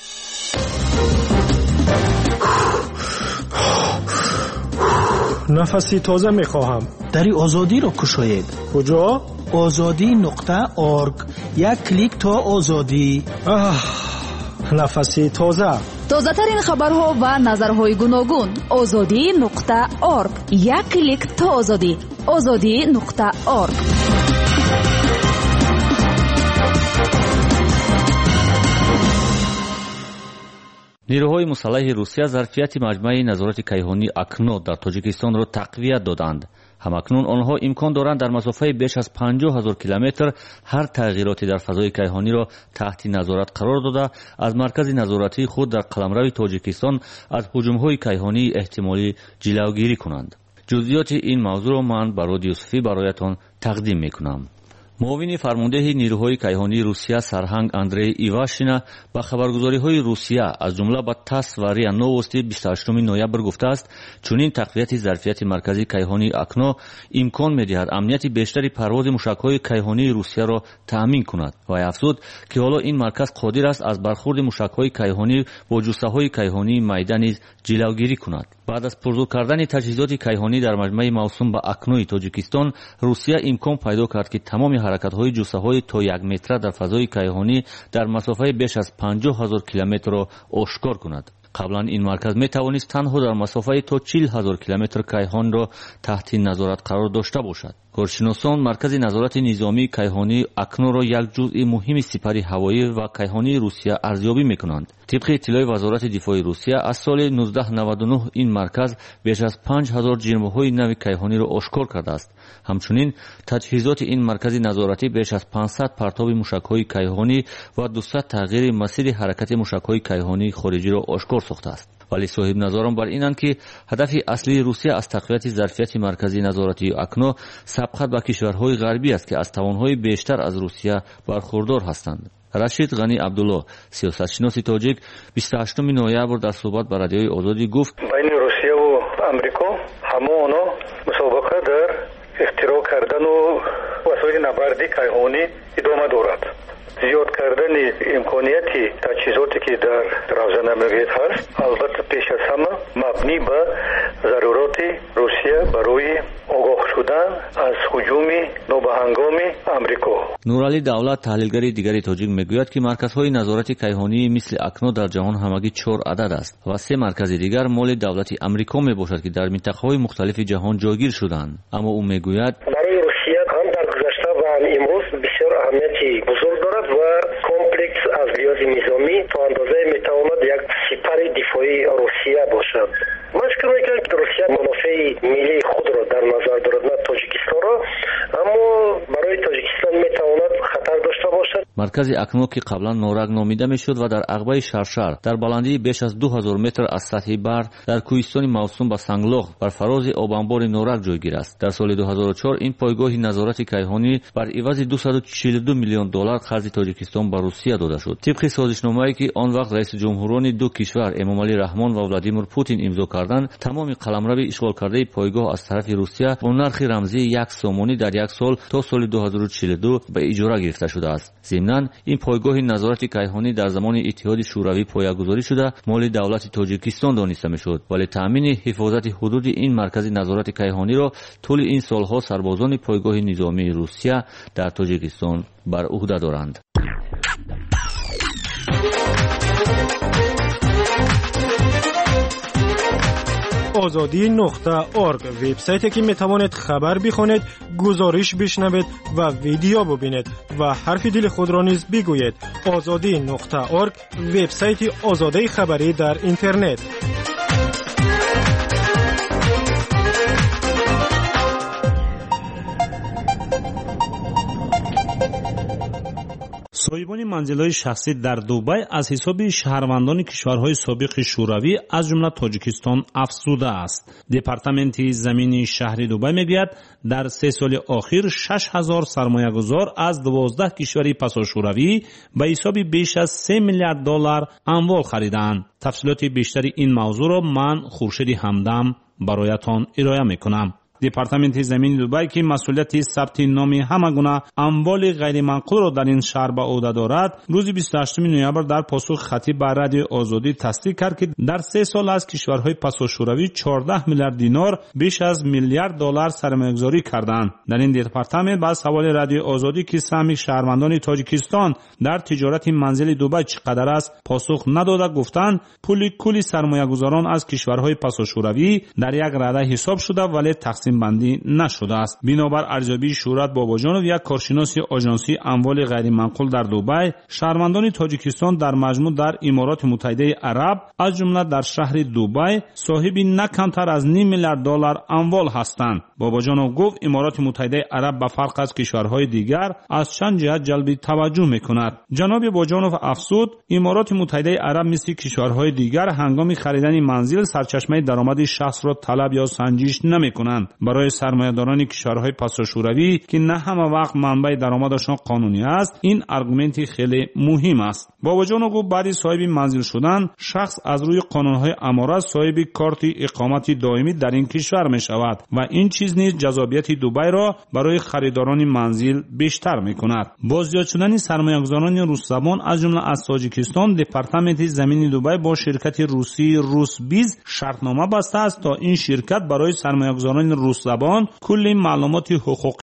нафаси тоза мехоҳам. дари озодиро кушоед. куҷо? озодӣ нуқта орг. як клик то озодӣ. нафаси тоза. тозатарин хабарҳо ва назарҳои гуногун. озодӣ нуқта орг. як клик то озодӣ. озодӣ нуқта орг. نیروهای مسلح روسیه ظرفیت مجمع نظارت کیهانی اکنون در تاجیکستان را تقویت دادند. همکنون آنها امکان دارند در مسافت بیش از پنجاه هزار کیلومتر هر تغییراتی در فضای کیهانی را تحت نظارت قرار داده از مرکز نظارتی خود در قلمرو تاجیکستان از هجوم‌های کیهانی احتمالی جلوگیری کنند. جزئیات این موضوع را من برای یوسفی برایتان تقدیم میکنم. معاون فرمانده نیروهای کیهانی روسیه سرهنگ اندری ایواشینا با خبرگزاری‌های روسیه از جمله با تاس و ریا نووستی بیست و هشتم نوامبر گفته است چنین تقویت ظرفیت مرکزی کیهانی اکنون امکان می‌دهد امنیت بیشتری پرواز موشک‌های کیهانی روسیه را تأمین کند و افزود که حالا این مرکز قادر است از برخورد موشک‌های کیهانی با جثه‌های کیهانی میدان نیز جلوگیری کند. بعد از پرزور کردن تجهیزات کیهانی در مجمع موسوم به اکنون تاجیکستان، روسیه امکان پیدا کرد که تمام حرکت‌های جثه‌های تا یک متر در فضای کیهانی در مسافت بیش از پنجاه هزار کیلومتر را آشکار کند. قبلا این مرکز می توانست تنها در مسافت تا چهل هزار کیلومتر کیهان را تحت نظارت قرار داشته باشد. کارشناسان مرکز نظارت نظامی کیهانی اکنون را یک جزء مهم سپر هوایی و کیهانی روسیه ارزیابی میکنند. طبق اطلاع وزارت دفاع روسیه از سال نوزده نود و نه این مرکز بیش از پنج هزار جرم‌های نو کیهانی را آشکار کرده است. همچنین تجهیزات این مرکز نظارتی بیش از پانصد پرتاب موشک‌های کیهانی و دویست تغییر مسیر حرکت موشک‌های کیهانی خارجی را آشکار ساخته است. ولی صاحب نظران بر اینند که هدف اصلی روسیه از تقویت ظرفیت مرکزی نظارتی اکنو سبقت به کشورهای غربی است که از توانهای بیشتر از روسیه برخوردار هستند. رشید غنی عبدالله سیاستشناس تاجیک بیست و هشتم نوامبر در صحبت با رادیوی آزادی گفت بین روسیه و آمریکا همه آنها مسابقه در اختراع کردن و وسایل نبردی کیهانی ادامه دارد. زیاد کردن امکانیتی تجهیزاتی که در روزه نمایید هست البته پیش از همه مبنی به ضرورت روسیه برای آگاه شدن از هجوم نابهنگام آمریکا. نورعلی دولت تحلیلگر دیگری تاجیک میگوید که مرکزهای نظارت کیهانی مثل اکنو در جهان همگی چهار عدد است و سه مرکز دیگر مال دولت آمریکا میباشد که در منطقه‌های مختلف جهان جایگیر شدند. اما او میگوید برای روسیه هم در گذشته و امروز بسیار اهمیتی بزرگ دارد و کمپلکس از لحاظ نظامی تا اندازه میتواند یک سپر دفاعی روسیه باشد. من فکر میکنم که روسیه منافع ملی خود را در نظر دارد نه تاجیکستان را، اما برای تاجیکستان میتواند خطر داشته باشد. مرکز اکنو که قبلا نورگ نامیده میشد و در عقبه شرشر در بلندی بیش از دو هزار متر از سطح بر در کوهستان موسوم به سنگلاخ بر فراز آبانبار نورگ جایگیر است. در سال دو هزار و چهار این پایگاه نظارت کیهانی بر عوض دویست و چهل و دو میلیون دلار قرض تاجیکستان به روسیه داده شد. طبق سازشنامه‌ای که آن وقت رئیس جمهوران دو کشور امامعلی رحمان و ولادیمیر پوتین امضا کردند، تمام قلمرو اشغال کرده پایگاه از طرف روسیه با نرخ رمزی یک سومانی در یک سال تا سال دو هزار و چهل و دو به اجاره گرفته شده است. ضمناً این پایگاه نظارت کیهانی در زمان اتحاد شوروی پایه‌گذاری شده مال دولت تاجیکستان دانسته میشد، ولی تامین حفاظت حدود این مرکز نظارت کیهانی را طول این سالها سربازان پایگاه نظامی روسیه در تاجیکستان بر عهده دارند. آزادی نقطه ارگ وبسایتی که میتوانید خبر بخونید، گزارش بشنوید و ویدیو ببینید و حرف دل خود را نیز بگویید. آزادی نقطه ارگ وبسایت آزادی خبری در اینترنت. صاحبان منزل‌های شخصی در دوبای از حساب شهروندان کشورهای سابق شوروی از جمله تاجیکستان افزوده است. دپارتمنت زمین شهر دوبای میگوید در سه سال اخیر شش هزار سرمایه‌گذار از دوازده کشور پساشوروی به حساب بیش از سه میلیارد دلار اموال خریدند. تفصیلات بیشتری این موضوع را من خورشید همدم برایتان ارائه میکنم. دپارتمنت زمین دوبای که مسئولیت ثبت نام همه گونه اموال غیر منقول را در این شهر به عهده دارد، روز بیست و هشتم نوامبر در پاسخ خطی به رادیو آزادی تصدیق کرد که در سه سال از کشورهای پساشوروی چهارده میلیارد دینار بیش از میلیارد دلار سرمایه‌گذاری کردند. در این دپارتمنت با سوال رادیو آزادی که سهم شهروندان تاجیکستان در تجارت منزل دوبای چقدر است پاسخ نداده، گفتند پول کلی سرمایه‌گذاران از کشورهای پساشوروی در یک رده حساب شده ولی تقسیم بندی نشده است. بنابر ارزیابی شهرت باباجانov یک کارشناس آژانسی اموال غیر منقول در دوبای، شهروندان تاجیکستان در مجموع در امارات متحده عرب از جمله در شهر دوبای صاحب نه کمتر از نیم میلیارد دلار اموال هستند. باباجانov گفت امارات متحده عرب به فرق از کشورهای دیگر از چند جهت جلب توجه میکند. جناب باباجانov افزود امارات متحده عرب مثل کشورهای دیگر هنگام خریدن منزل سرچشمه درآمد شخص را طلب یا سنجش نمیکنند. برای سرمایه‌داران کشورهای پساشوروی که نه همه وقت منبع درآمدشان قانونی است، این آرگومنت خیلی مهم است. باباجانov گفت بعد صاحب منزل شدن شخص از روی قانون‌های امارات صاحب کارت اقامت دائمی در این کشور می‌شود و این چیز نیز جذابیت دوبای را برای خریداران منزل بیشتر می‌کند. بازیافت شدن سرمایه‌گذاران روس زبان از جمله از تاجیکستان، دپارتمنت زمین دوبای با شرکت روسی روسبیز شرطنامه بسته است تا این شرکت برای سرمایه‌گذاران روس زبان کلی معلومات حقوقی